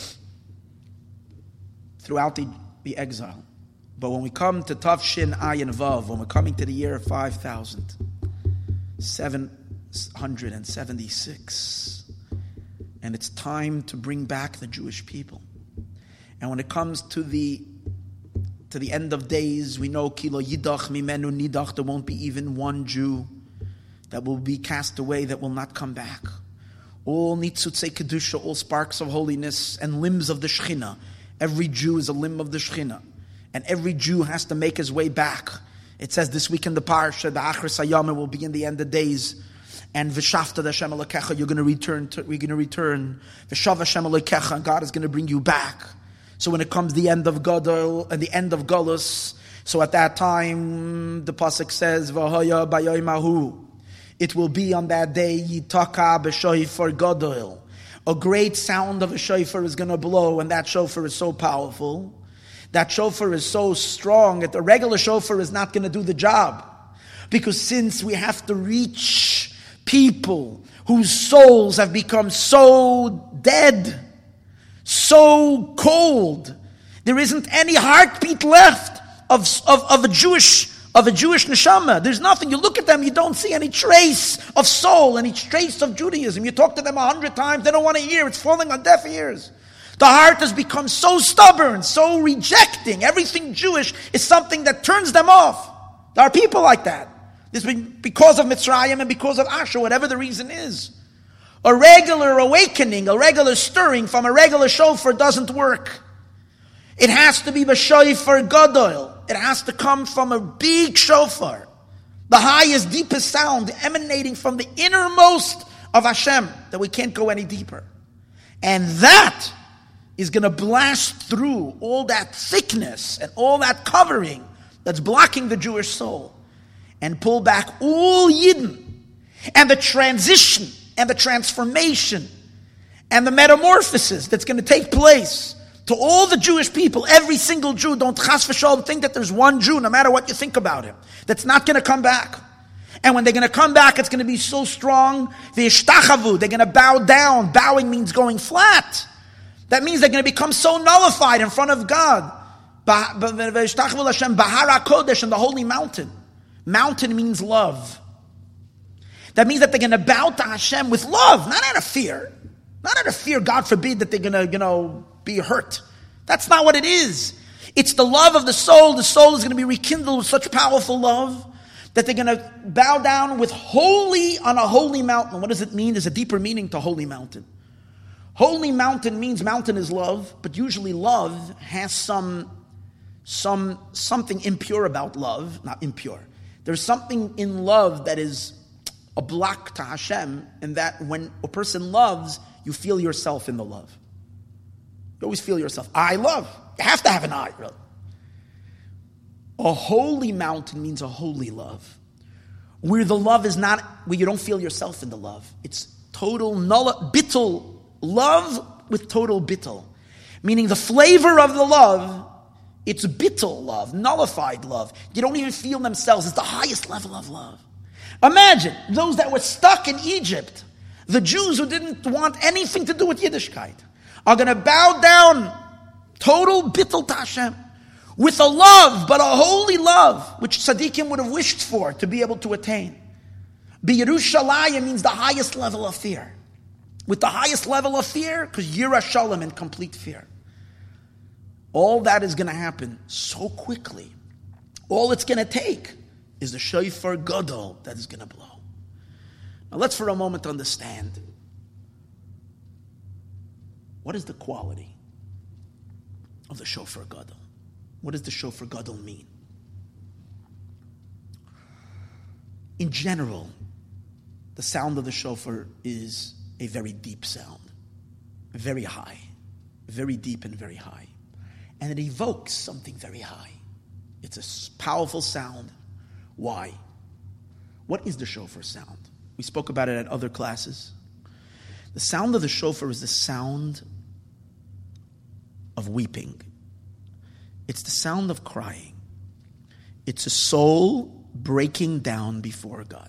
throughout the, the exile. But when we come to Tavshin Ayin Vav, when we're coming to the year of five thousand seven hundred seventy-six, and it's time to bring back the Jewish people. And when it comes to the to the end of days, we know Kilo Yidach Mimenu Nidach, there won't be even one Jew that will be cast away, that will not come back. All Nitzutzei Kedusha, all sparks of holiness and limbs of the Shechina. Every Jew is a limb of the Shechina. And every Jew has to make his way back. It says this week in the Parsha, the Achris Hayam will be in the end of days. And V'shafta Hashem Elokecha, you're going to return. To, we're going to return. V'shav Hashem Elokecha, and God is going to bring you back. So when it comes the end of Gadol and the end of Galus, so at that time the pasuk says, V'hoya b'yoymahu, it will be on that day Yitaka b'shofar Gadol. A great sound of a shofar is going to blow, and that shofar is so powerful. That shofar is so strong that the regular shofar is not going to do the job. Because since we have to reach people whose souls have become so dead, so cold, there isn't any heartbeat left of, of, of a Jewish of a Jewish neshama. There's nothing. You look at them, you don't see any trace of soul, any trace of Judaism. You talk to them a hundred times, they don't want to hear. It's falling on deaf ears. The heart has become so stubborn, so rejecting. Everything Jewish is something that turns them off. There are people like that. This is because of Mitzrayim and because of Asher, whatever the reason is. A regular awakening, a regular stirring from a regular shofar doesn't work. It has to be b'shofar gadol. It has to come from a big shofar. The highest, deepest sound emanating from the innermost of Hashem, that we can't go any deeper. And that is going to blast through all that thickness and all that covering that's blocking the Jewish soul and pull back all Yidden. And the transition and the transformation and the metamorphosis that's going to take place to all the Jewish people, every single Jew. Don't chas v'shalom think that there's one Jew, no matter what you think about him, that's not going to come back. And when they're going to come back, it's going to be so strong. V'yishtachavu, they're going to bow down. Bowing means going flat. That means they're going to become so nullified in front of God. V'yishtachavu l'Hashem b'har HaKodesh, in the holy mountain. Mountain means love. That means that they're going to bow to Hashem with love, not out of fear. Not out of fear, God forbid, that they're going to, you know, be hurt. That's not what it is. It's the love of the soul. The soul is going to be rekindled with such powerful love that they're going to bow down with holy on a holy mountain. What does it mean? There's a deeper meaning to holy mountain. Holy mountain means mountain is love, but usually love has some, some something impure about love. Not impure. There's something in love that is a block to Hashem, and that when a person loves, you feel yourself in the love. You always feel yourself. I love. You have to have an I, really. A holy mountain means a holy love, where the love is not, where you don't feel yourself in the love. It's total null, bittul, love with total bittul. Meaning the flavor of the love, it's bittul love, nullified love. You don't even feel themselves. It's the highest level of love. Imagine those that were stuck in Egypt, the Jews who didn't want anything to do with Yiddishkeit, are going to bow down, total bittul to Hashem. with a love, but a holy love, which tzaddikim would have wished for to be able to attain. B'Yerushalayim means the highest level of fear. With the highest level of fear, because Yira Shalom, in complete fear. All that is going to happen so quickly. All it's going to take is the shofar gadol that is going to blow. Now let's for a moment understand, what is the quality of the shofar gadol? What does the shofar gadol mean? In general, the sound of the shofar is a very deep sound, very high, very deep and very high. And it evokes something very high. It's a powerful sound. Why? What is the shofar sound? We spoke about it at other classes. The sound of the shofar is the sound of weeping. It's the sound of crying. It's a soul breaking down before God.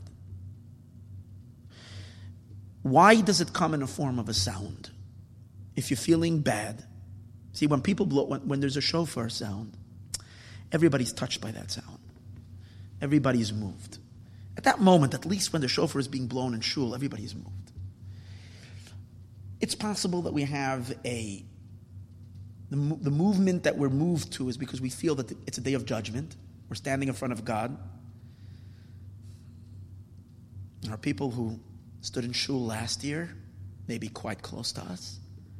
Why does it come in a form of a sound? If you're feeling bad, see, when people blow, when, when there's a shofar sound, everybody's touched by that sound. Everybody's moved. At that moment, at least when the shofar is being blown in shul, everybody's moved. It's possible that we have a, the, the movement that we're moved to is because we feel that it's a day of judgment. We're standing in front of God. There are people who stood in shul last year, maybe quite close to us.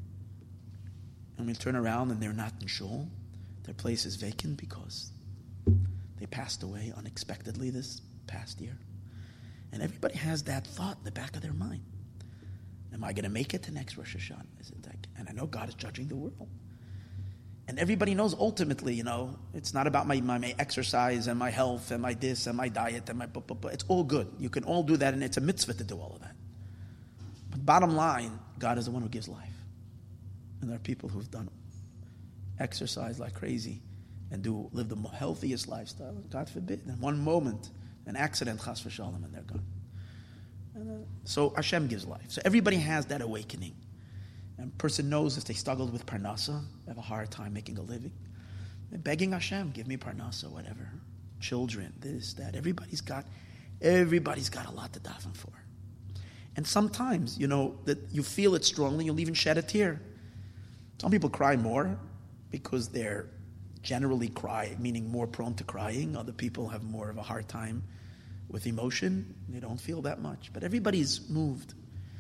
And we turn around and they're not in shul. Their place is vacant because they passed away unexpectedly this past year. And everybody has that thought in the back of their mind. Am I going to make it to next Rosh Hashanah? Is it like, and I know God is judging the world. And everybody knows ultimately, you know, it's not about my, my, my exercise and my health and my this and my diet and my... Bu- bu- bu- it's all good. You can all do that, and it's a mitzvah to do all of that. But bottom line, God is the one who gives life. And there are people who've done exercise like crazy and do live the healthiest lifestyle. God forbid. In one moment, an accident, chas v'shalom, and they're gone. And, uh, so Hashem gives life. So everybody has that awakening. And a person knows if they struggled with parnasa, they have a hard time making a living. They're begging Hashem, give me parnasa, whatever. Children, this, that. Everybody's got, everybody's got a lot to daven for. And sometimes, you know, that you feel it strongly, you'll even shed a tear. Some people cry more because they're generally cry, meaning more prone to crying. Other people have more of a hard time with emotion. They don't feel that much. But everybody's moved.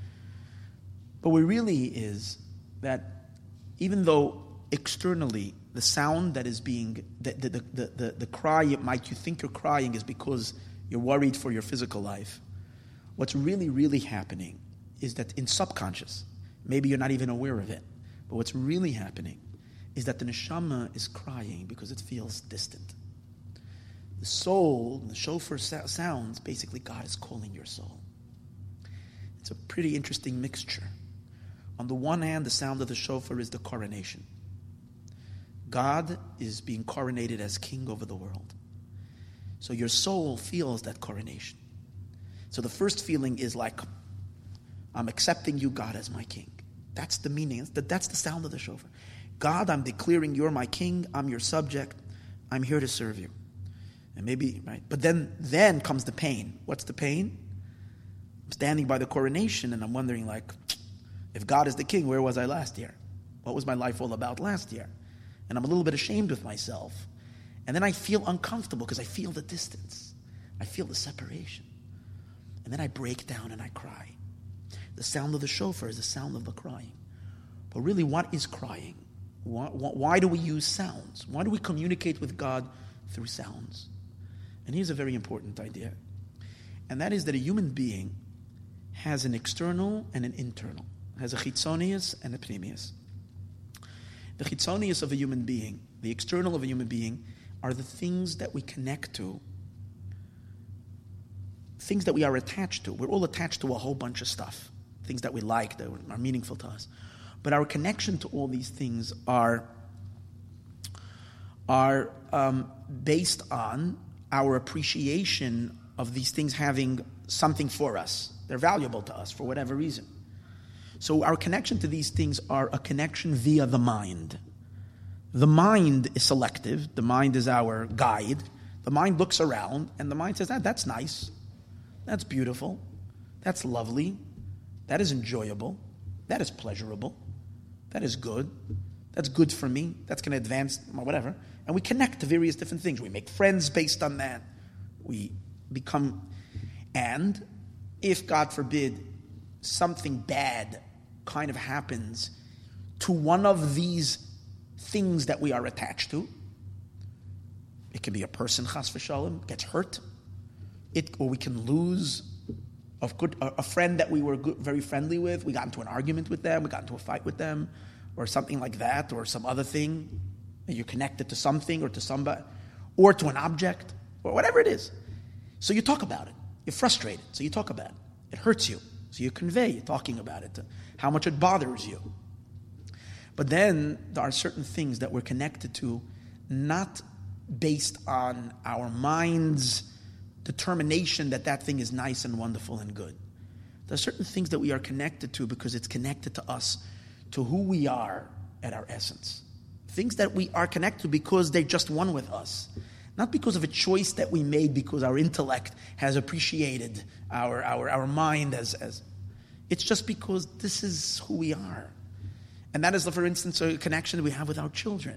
But what really is that even though externally the sound that is being, the, the, the, the, the cry you might you think you're crying is because you're worried for your physical life. What's really, really happening is that in subconscious, maybe you're not even aware of it, but what's really happening is that the neshama is crying because it feels distant. The soul, the shofar sounds, basically God is calling your soul. It's a pretty interesting mixture. On the one hand, the sound of the shofar is the coronation. God is being coronated as king over the world. So your soul feels that coronation. So the first feeling is like, I'm accepting you, God, as my king. That's the meaning. That's the sound of the shofar. God, I'm declaring you're my king. I'm your subject. I'm here to serve you. And maybe, right? But then, then comes the pain. What's the pain? I'm standing by the coronation and I'm wondering, like, if God is the king, where was I last year? What was my life all about last year? And I'm a little bit ashamed with myself. And then I feel uncomfortable because I feel the distance. I feel the separation. And then I break down and I cry. The sound of the shofar is the sound of the crying. But really, what is crying? Why, why do we use sounds? Why do we communicate with God through sounds? And here's a very important idea. And that is that a human being has an external and an internal. Has a chitzonius and a pnimius. The chitzonius of a human being, the external of a human being, are the things that we connect to, things that we are attached to. We're all attached to a whole bunch of stuff, things that we like, that are meaningful to us. But our connection to all these things are, are um, based on our appreciation of these things having something for us. They're valuable to us for whatever reason. So our connection to these things are a connection via the mind. The mind is selective. The mind is our guide. The mind looks around and the mind says, ah, that's nice. That's beautiful. That's lovely. That is enjoyable. That is pleasurable. That is good. That's good for me. That's going to advance, whatever. And we connect to various different things. We make friends based on that. We become, and if, God forbid, something bad kind of happens to one of these things that we are attached to, it can be a person, chas v'shalom, gets hurt, it, or we can lose a, good, a, a friend that we were good, very friendly with. We got into an argument with them, we got into a fight with them, or something like that, or some other thing. And you're connected to something or to somebody, or to an object, or whatever it is. So you talk about it. You're frustrated, so you talk about it. It hurts you, so you convey, you're talking about it, how much it bothers you. But then there are certain things that we're connected to, not based on our mind's determination that that thing is nice and wonderful and good. There are certain things that we are connected to because it's connected to us, to who we are at our essence. Things that we are connected to because they're just one with us. Not because of a choice that we made because our intellect has appreciated our, our, our mind as, as... It's just because this is who we are. And that is, for instance, a connection that we have with our children.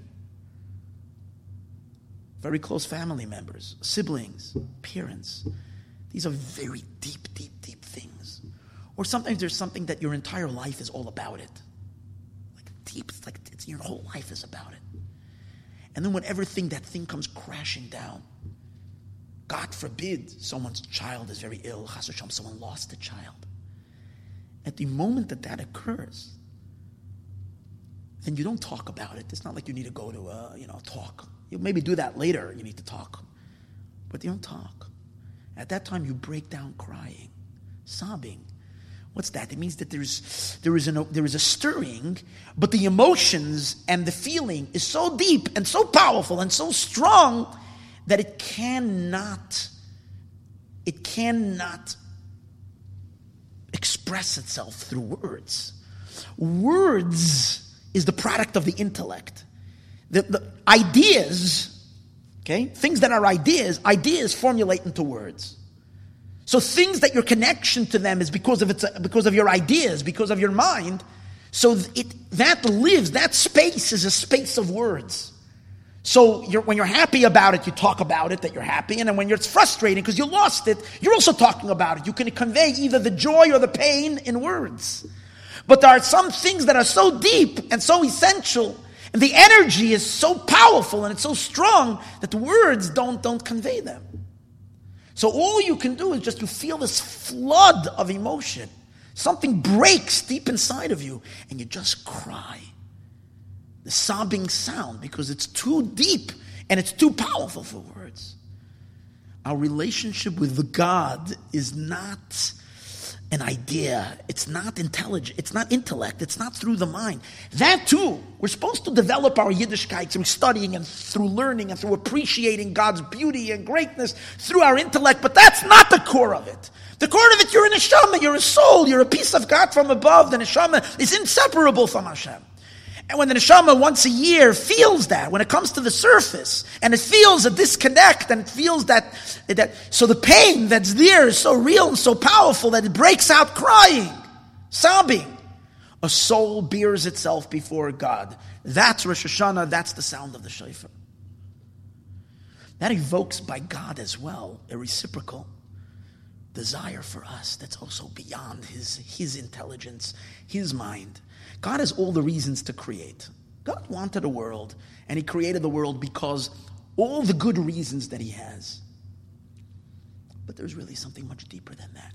Very close family members, siblings, parents. These are very deep, deep, deep things. Or sometimes there's something that your entire life is all about it. Like deep, it's like it's, your whole life is about it. And then when everything, that thing comes crashing down, God forbid someone's child is very ill, chas v'shalom, someone lost a child. At the moment that that occurs, then you don't talk about it. It's not like you need to go to a, you know, talk. You maybe do that later, you need to talk. But you don't talk. At that time, you break down crying, sobbing. What's that? It means that there's there is an there is a stirring, but the emotions and the feeling is so deep and so powerful and so strong that it cannot it cannot express itself through words. Words is the product of the intellect. The, the ideas, okay, things that are ideas, ideas formulate into words. So things that your connection to them is because of its, because of your ideas, because of your mind. So it that lives, that space is a space of words. So you're, when you're happy about it, you talk about it, that you're happy. And then when you're, it's frustrating because you lost it, you're also talking about it. You can convey either the joy or the pain in words. But there are some things that are so deep and so essential, and the energy is so powerful and it's so strong that the words don't, don't convey them. So all you can do is just to feel this flood of emotion. Something breaks deep inside of you, and you just cry. The sobbing sound, because it's too deep and it's too powerful for words. Our relationship with the God is not an idea. It's not intelligent. It's not intellect. It's not through the mind. That too, we're supposed to develop our Yiddishkeit through studying and through learning and through appreciating God's beauty and greatness through our intellect, but that's not the core of it. The core of it, you're a neshama, you're a soul, you're a piece of God from above. The neshama is inseparable from Hashem. And when the neshama once a year feels that, when it comes to the surface, and it feels a disconnect, and it feels that, that so the pain that's there is so real and so powerful that it breaks out crying, sobbing. A soul bears itself before God. That's Rosh Hashanah, that's the sound of the shofar. That evokes by God as well a reciprocal desire for us that's also beyond his, his intelligence, his mind. God has all the reasons to create. God wanted a world, and he created the world because all the good reasons that he has. But there's really something much deeper than that.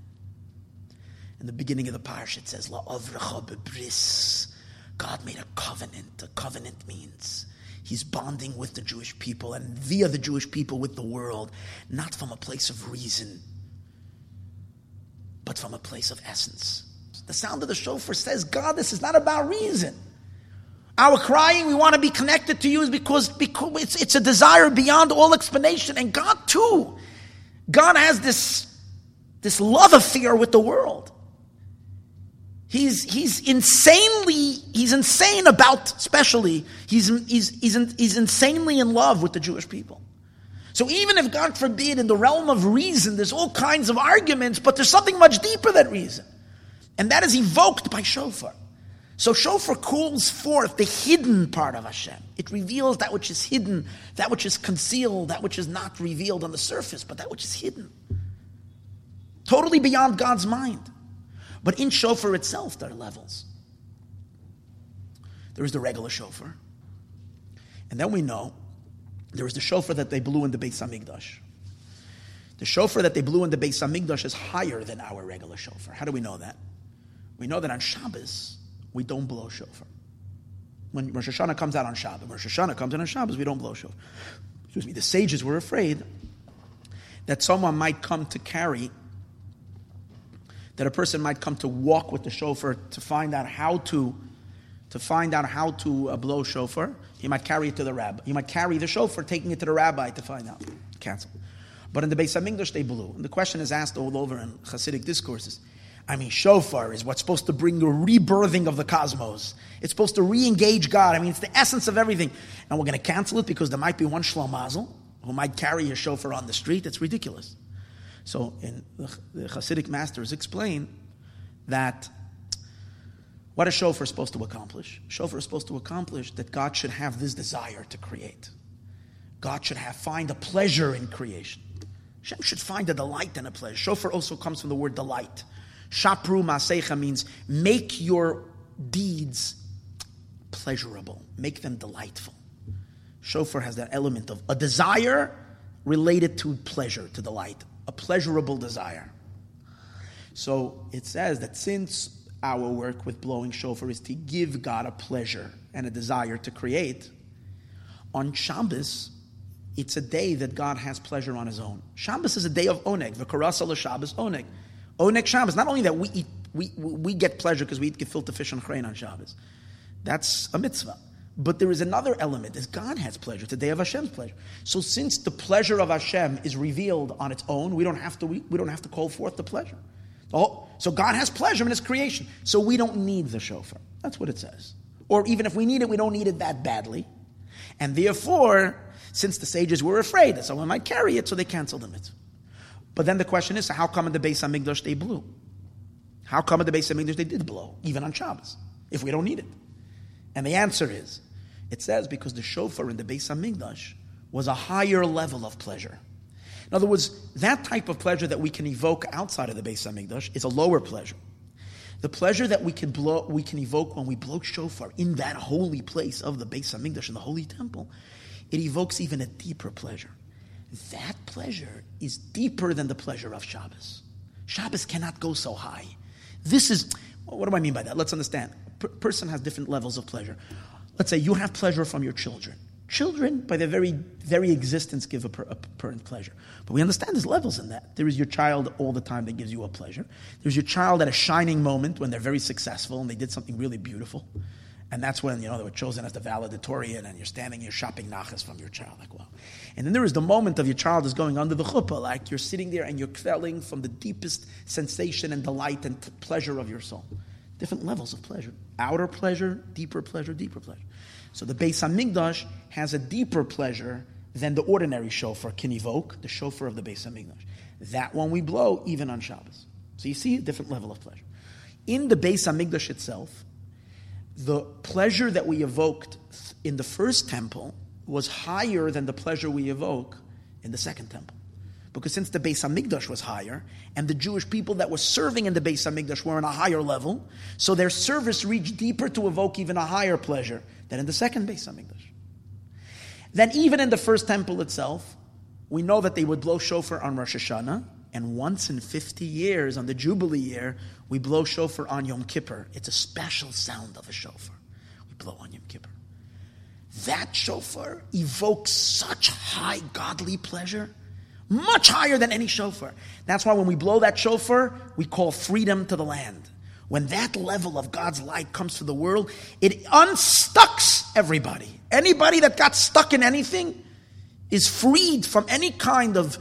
In the beginning of the parsha, it says, La'avrecha bebris. God made a covenant. A covenant means he's bonding with the Jewish people and via the Jewish people with the world, not from a place of reason, but from a place of essence. The sound of the shofar says, God, this is not about reason. Our crying, we want to be connected to you is because, because it's, it's a desire beyond all explanation. And God too, God has this, this love affair with the world. He's he's insanely he's insane about especially he's he's he's he's insanely in love with the Jewish people. So even if, God forbid, in the realm of reason, there's all kinds of arguments, but there's something much deeper than reason, and that is evoked by shofar. So shofar calls forth the hidden part of Hashem. It reveals that which is hidden, that which is concealed, that which is not revealed on the surface, but that which is hidden, totally beyond God's mind. But in shofar itself, there are levels. There is the regular shofar. And then we know there is the shofar that they blew in the Beis HaMikdash. The shofar that they blew in the Beis HaMikdash is higher than our regular shofar. How do we know that? We know that on Shabbos, we don't blow shofar. When Rosh Hashanah comes out on Shabbos, when Rosh Hashanah comes out on Shabbos, we don't blow shofar. Excuse me, the sages were afraid that someone might come to carry that a person might come to walk with the shofar to find out how to, to find out how to uh, blow shofar. He might carry it to the rabbi. He might carry the shofar, taking it to the rabbi to find out. Cancel. But in the Beis HaMikdash, they blew. And the question is asked all over in Hasidic discourses. I mean, shofar is what's supposed to bring the rebirthing of the cosmos. It's supposed to re-engage God. I mean, it's the essence of everything. And we're going to cancel it because there might be one Shlomo Mazel who might carry his shofar on the street. It's ridiculous. So in the, the Hasidic masters explain that what a shofar is supposed to accomplish. Shofar is supposed to accomplish that God should have this desire to create. God should have find a pleasure in creation. Hashem should find a delight and a pleasure. Shofar also comes from the word delight. Shapru Masecha means make your deeds pleasurable. Make them delightful. Shofar has that element of a desire related to pleasure, to delight. A pleasurable desire. So it says that since our work with blowing shofar is to give God a pleasure and a desire to create, on Shabbos, it's a day that God has pleasure on his own. Shabbos is a day of oneg. V'karasa l'Shabbos oneg. Oneg Shabbos. Not only that we eat, we, we get pleasure because we eat gefilte fish and chrein on Shabbos. That's a mitzvah. But there is another element, is God has pleasure. It's the day of Hashem's pleasure. So since the pleasure of Hashem is revealed on its own, we don't have to we, we don't have to call forth the pleasure. Oh, so God has pleasure in his creation. So we don't need the shofar. That's what it says. Or even if we need it, we don't need it that badly. And therefore, since the sages were afraid that someone might carry it, so they canceled the mitzvah. But then the question is, so how come in the Beis HaMikdash they blew? How come in the Beis HaMikdash they did blow, even on Shabbos, if we don't need it? And the answer is, it says because the shofar in the Beis HaMikdash was a higher level of pleasure. In other words, that type of pleasure that we can evoke outside of the Beis HaMikdash is a lower pleasure. The pleasure that we can blow, we can evoke when we blow shofar in that holy place of the Beis HaMikdash, in the holy temple, it evokes even a deeper pleasure. That pleasure is deeper than the pleasure of Shabbos. Shabbos cannot go so high. This is, what do I mean by that? Let's understand. A person has different levels of pleasure. Let's say you have pleasure from your children. Children, by their very very existence, give a, per, a parent pleasure. But we understand there's levels in that. There is your child all the time that gives you a pleasure. There's your child at a shining moment when they're very successful and they did something really beautiful. And that's when, you know, they were chosen as the valedictorian and you're standing here shopping nachas from your child. Like, wow. And then there is the moment of your child is going under the chuppah, like you're sitting there and you're quelling from the deepest sensation and delight and t- pleasure of your soul. Different levels of pleasure. Outer pleasure, deeper pleasure, deeper pleasure. So the Beis HaMikdash has a deeper pleasure than the ordinary shofar can evoke, the shofar of the Beis HaMikdash. That one we blow even on Shabbos. So you see a different level of pleasure. In the Beis HaMikdash itself, the pleasure that we evoked in the first temple was higher than the pleasure we evoke in the second temple. Because since the Beis HaMikdash was higher, and the Jewish people that were serving in the Beis HaMikdash were on a higher level, so their service reached deeper to evoke even a higher pleasure than in the second Beis HaMikdash. Then even in the first temple itself, we know that they would blow shofar on Rosh Hashanah, and once in fifty years, on the Jubilee year, we blow shofar on Yom Kippur. It's a special sound of a shofar. We blow on Yom Kippur. That shofar evokes such high godly pleasure, much higher than any shofar. That's why when we blow that shofar, we call freedom to the land. When that level of God's light comes to the world, it unstucks everybody. Anybody that got stuck in anything is freed from any kind of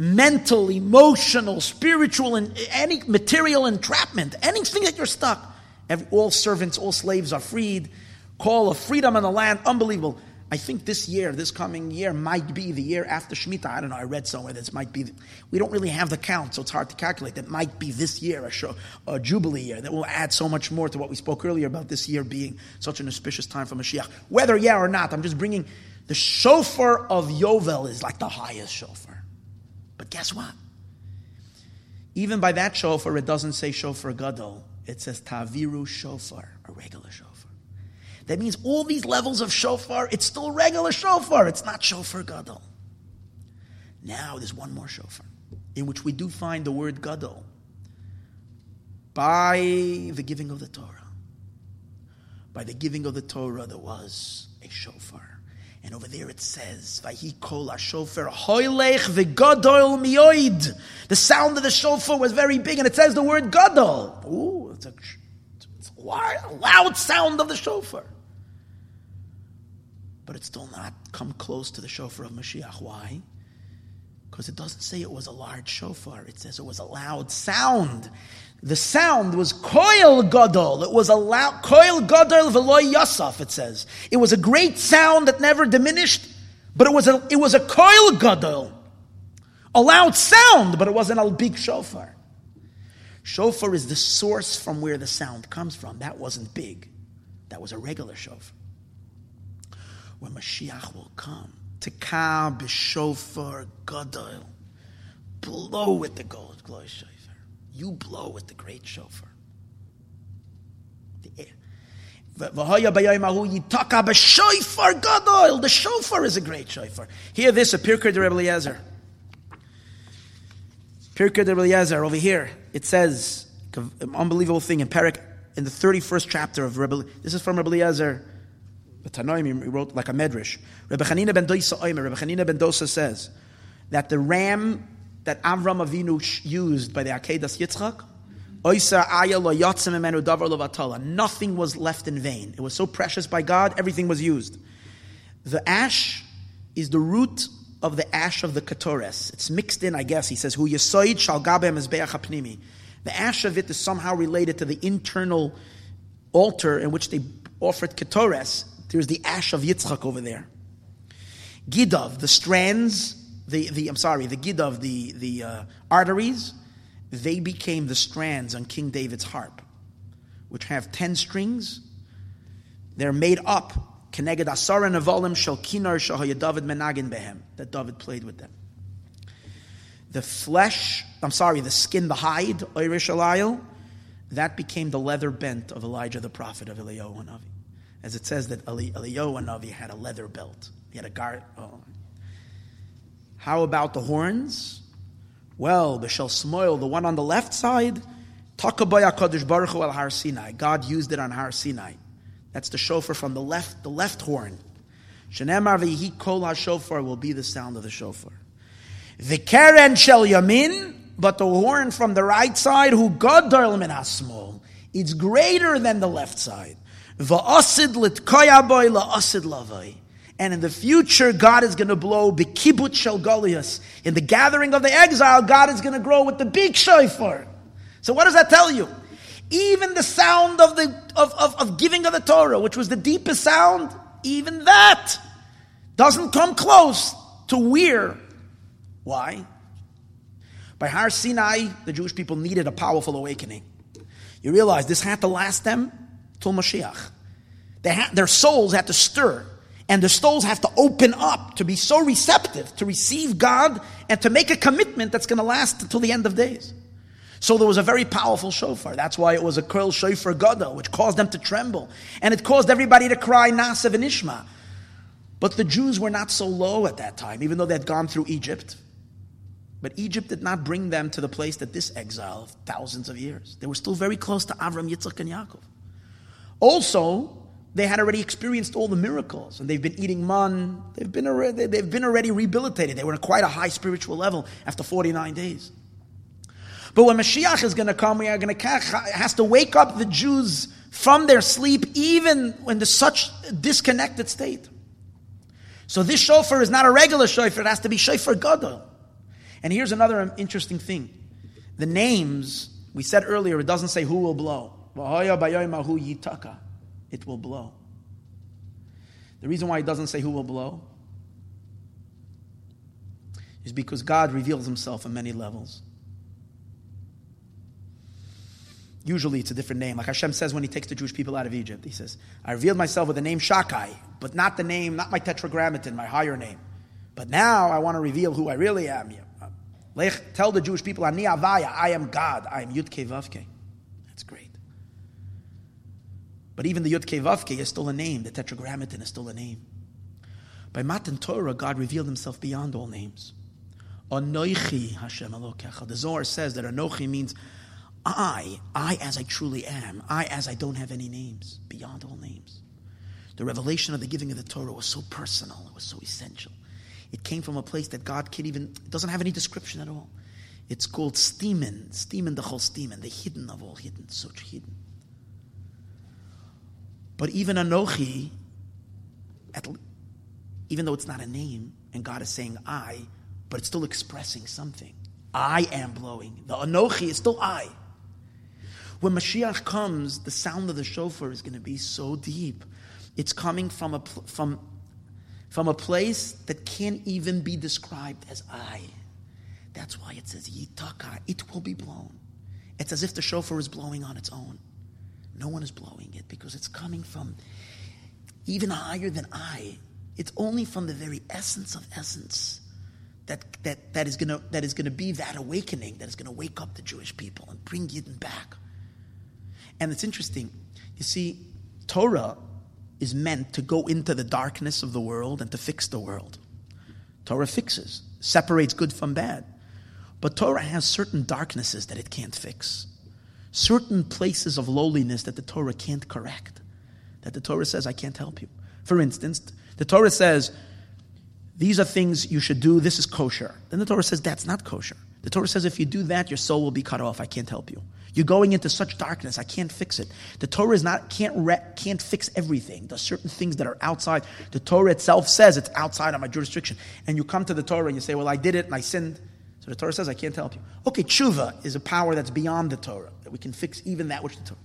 mental, emotional, spiritual, and any material entrapment. Anything that you're stuck. Every, all servants, all slaves are freed. Call of freedom in the land. Unbelievable. I think this year, this coming year, might be the year after Shemitah. I don't know. I read somewhere this might be. The, we don't really have the count, so it's hard to calculate. That might be this year, a, show, a Jubilee year. That will add so much more to what we spoke earlier about this year being such an auspicious time for Mashiach. Whether yeah or not, I'm just bringing the shofar of Yovel is like the highest shofar. But guess what? Even by that shofar, it doesn't say shofar gadol. It says taviru shofar, a regular shofar. That means all these levels of shofar, it's still regular shofar. It's not shofar gadol. Now there's one more shofar, in which we do find the word gadol. By the giving of the Torah. By the giving of the Torah, there was a shofar. And over there it says, Vahi kol ha-shofar hoylech v'gadol miyoid. The sound of the shofar was very big, and it says the word gadol. Ooh, it's a, it's a loud sound of the shofar. But it's still not come close to the shofar of Mashiach. Why? Because it doesn't say it was a large shofar. It says it was a loud sound. The sound was koil gadol. It was a loud koil gadol v'loy yasaf. It says it was a great sound that never diminished, but it was a it was a koil gadol, a loud sound, but it wasn't a big shofar. Shofar is the source from where the sound comes from. That wasn't big. That was a regular shofar. When Mashiach will come, Tekah b'shofar gadol, blow with the gold glory shofar. You blow with the great shofar. The air. The shofar is a great shofar. Hear this, a Pirkei de Rebbe Eliezer. Pirkei de Rebbe Eliezer over here. It says, an unbelievable thing in Perek, in the thirty-first chapter of Rebbe. This is from Rebbe Eliezer. The Tanoim, he wrote like a medrash. Rebbe Chanina ben Dosa Omer, Rebbe Chanina ben Dosa says that the ram that Avram Avinu used by the Akedas Yitzchak, nothing was left in vain. It was so precious by God, everything was used. The ash is the root of the ash of the Ketores. It's mixed in, I guess. He says, Hu Yesoid shal gabe mizbeach hapnimi. The ash of it is somehow related to the internal altar in which they offered Ketores. There's the ash of Yitzchak over there. Gidav, the strands, the, the I'm sorry, the Gidav, the, the uh, arteries, they became the strands on King David's harp, which have ten strings. They're made up, Keneged Asara Nevolim Shel Kinar Shahaya David Menagin Behem, that David played with them. The flesh, I'm sorry, the skin, the hide, Oirish Elayel, that became the leather bent of Elijah the prophet of Eliyahu Hanavi. As it says that Eli, Eliyahu Hanavi had a leather belt. He had a guard. Oh. How about the horns? Well, B'Shel Smoil, the one on the left side, Takabaya Kadosh Baruch Hu al Har Sinai. God used it on Har Sinai. That's the shofar from the left, the left horn. Shenemar v'yihi kol ha-shofar will be the sound of the shofar. The keren shel yamin, but the horn from the right side, who gadol min ha-smol, it's greater than the left side. V'asid litkoya boy la'asid lavai. And in the future, God is going to blow b'kibut shel golias. In the gathering of the exile, God is going to grow with the big shofar. So what does that tell you? Even the sound of the of, of, of giving of the Torah, which was the deepest sound, even that doesn't come close to where. Why? By Har Sinai, the Jewish people needed a powerful awakening. You realize this had to last them till Mashiach. They had, their souls had to stir, and their souls have to open up to be so receptive to receive God and to make a commitment that's going to last until the end of days. So there was a very powerful shofar. That's why it was a koil shofar gadol, which caused them to tremble. And it caused everybody to cry Nasev and Ishma. But the Jews were not so low at that time, even though they had gone through Egypt. But Egypt did not bring them to the place that this exile of thousands of years. They were still very close to Avram, Yitzchak, and Yaakov. Also, they had already experienced all the miracles, and they've been eating man. They've been already, they've been already rehabilitated. They were at quite a high spiritual level after forty-nine days. But when Mashiach is going to come, we are going to has to wake up the Jews from their sleep, even in the such disconnected state. So this shofar is not a regular shofar; it has to be shofar gadol. And here's another interesting thing: the names we said earlier, it doesn't say who will blow. It will blow. The reason why it doesn't say who will blow is because God reveals himself on many levels. Usually it's a different name. Like Hashem says when he takes the Jewish people out of Egypt. He says, I revealed myself with the name Shakai, but not the name, not my tetragrammaton, my higher name. But now I want to reveal who I really am. Tell the Jewish people, Ani Avaya, I am God. I am Yud Kei Vav Kei. That's great. But even the Yud Kei Vav Kei is still a name. The tetragrammaton is still a name. By Matan Torah, God revealed himself beyond all names. Anochi Hashem Elokecha. The Zohar says that Anochi means I, I as I truly am, I as I don't have any names, beyond all names. The revelation of the giving of the Torah was so personal, it was so essential. It came from a place that God can't even, it doesn't have any description at all. It's called Steeman, Steeman the whole Steeman, the hidden of all hidden, such hidden. But even Anochi, at, even though it's not a name, and God is saying I, but it's still expressing something. I am blowing. The Anochi is still I. When Mashiach comes, the sound of the shofar is going to be so deep. It's coming from a from, from a place that can't even be described as I. That's why it says Yitaka. It will be blown. It's as if the shofar is blowing on its own. No one is blowing it because it's coming from even higher than I. It's only from the very essence of essence that that that is gonna that is gonna be that awakening that is gonna wake up the Jewish people and bring Yidden back. And it's interesting, you see, Torah is meant to go into the darkness of the world and to fix the world. Torah fixes, separates good from bad. But Torah has certain darknesses that it can't fix. Certain places of lowliness that the Torah can't correct. That the Torah says, I can't help you. For instance, the Torah says, these are things you should do, this is kosher. Then the Torah says, that's not kosher. The Torah says, if you do that, your soul will be cut off. I can't help you. You're going into such darkness, I can't fix it. The Torah is not can't re, can't fix everything. There's certain things that are outside. The Torah itself says it's outside of my jurisdiction. And you come to the Torah and you say, well, I did it and I sinned. So the Torah says, I can't help you. Okay, tshuva is a power that's beyond the Torah, that we can fix even that which the Torah.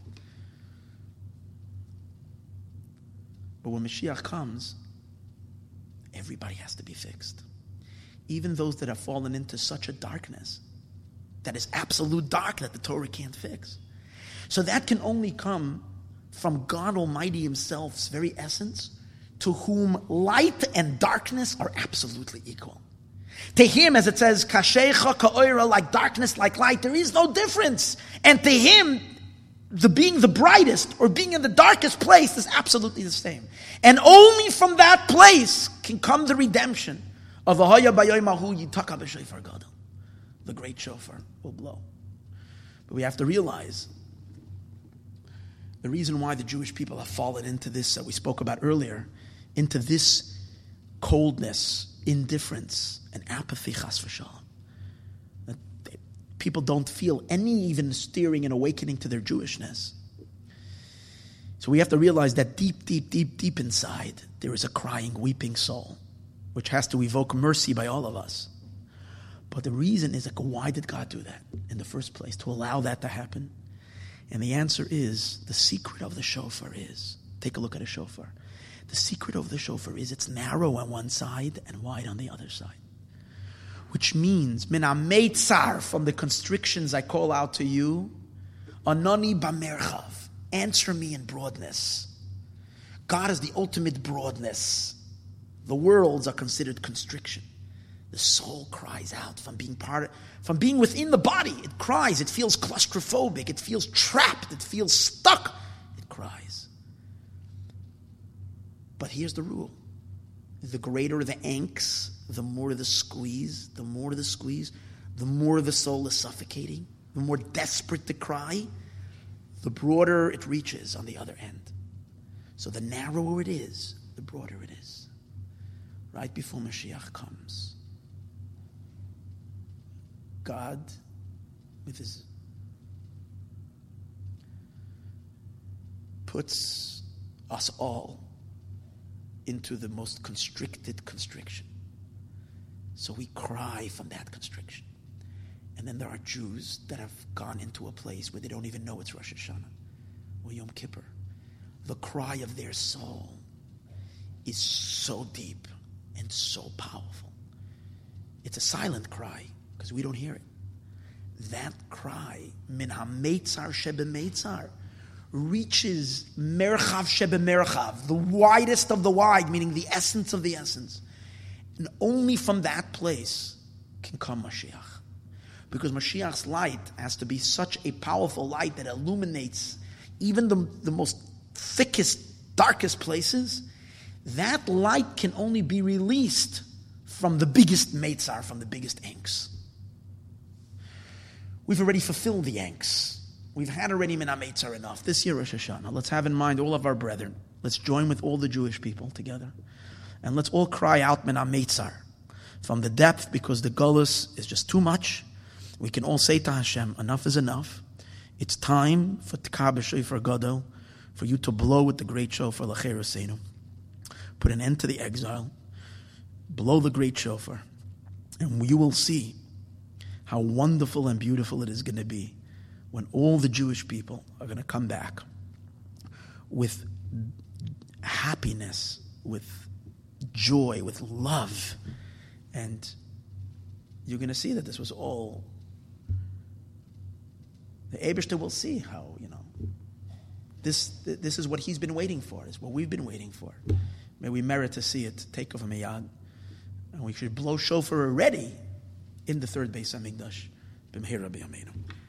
But when Mashiach comes, everybody has to be fixed. Even those that have fallen into such a darkness, that is absolute dark that the Torah can't fix. So that can only come from God Almighty Himself's very essence, to whom light and darkness are absolutely equal. To Him, as it says, Kashecha ka'oira, like darkness, like light, there is no difference. And to Him, the being the brightest or being in the darkest place is absolutely the same. And only from that place can come the redemption of Ahaya Bayoim Ahu Yitaka B'Shofar Gadol. The great shofar will blow. But we have to realize the reason why the Jewish people have fallen into this that we spoke about earlier, into this coldness, indifference, and apathy, chas v'shalom. That they, people don't feel any even steering and awakening to their Jewishness. So we have to realize that deep, deep, deep, deep inside, there is a crying, weeping soul, which has to evoke mercy by all of us. But the reason is, like, why did God do that in the first place? To allow that to happen? And the answer is, the secret of the shofar is, take a look at a shofar. The secret of the shofar is it's narrow on one side and wide on the other side. Which means, min ha-meitzar, from the constrictions I call out to you, anoni b'merchav, answer me in broadness. God is the ultimate broadness. The worlds are considered constriction. The soul cries out from being part of, from being within the body. It cries. It feels claustrophobic. It feels trapped. It feels stuck. It cries. But here's the rule. The greater the angst, the more the squeeze, the more the squeeze, the more the soul is suffocating, the more desperate the cry, the broader it reaches on the other end. So the narrower it is, the broader it is. Right before Mashiach comes, God, with His, puts us all into the most constricted constriction. So we cry from that constriction. And then there are Jews that have gone into a place where they don't even know it's Rosh Hashanah. or Yom Kippur, the cry of their soul is so deep and so powerful. It's a silent cry because we don't hear it. That cry, min ha-meitzar shebe-meitzar, reaches merchav shebe-merchav, the widest of the wide, meaning the essence of the essence. And only from that place can come Mashiach. Because Mashiach's light has to be such a powerful light that illuminates even the, the most thickest, darkest places. That light can only be released from the biggest meitzar, from the biggest inks. We've already fulfilled the inks. We've had already min ha-meitzar enough. This year, Rosh Hashanah, let's have in mind all of our brethren. Let's join with all the Jewish people together. And let's all cry out min ha-meitzar from the depth, because the Golus is just too much. We can all say to Hashem, enough is enough. It's time for Tkah b'shofar gadol, for you to blow with the great shofar, l'chei Raseinu. Put an end to the exile. Blow the great shofar. And you will see how wonderful and beautiful it is going to be when all the Jewish people are going to come back with happiness, with joy, with love. And you're going to see that this was all... The Eibishter will see how, you know, this this is what he's been waiting for, is what we've been waiting for. May we merit to see it, take of a miyad. And we should blow shofar already in the third Beis HaMikdash. B'mehira b'yameinu.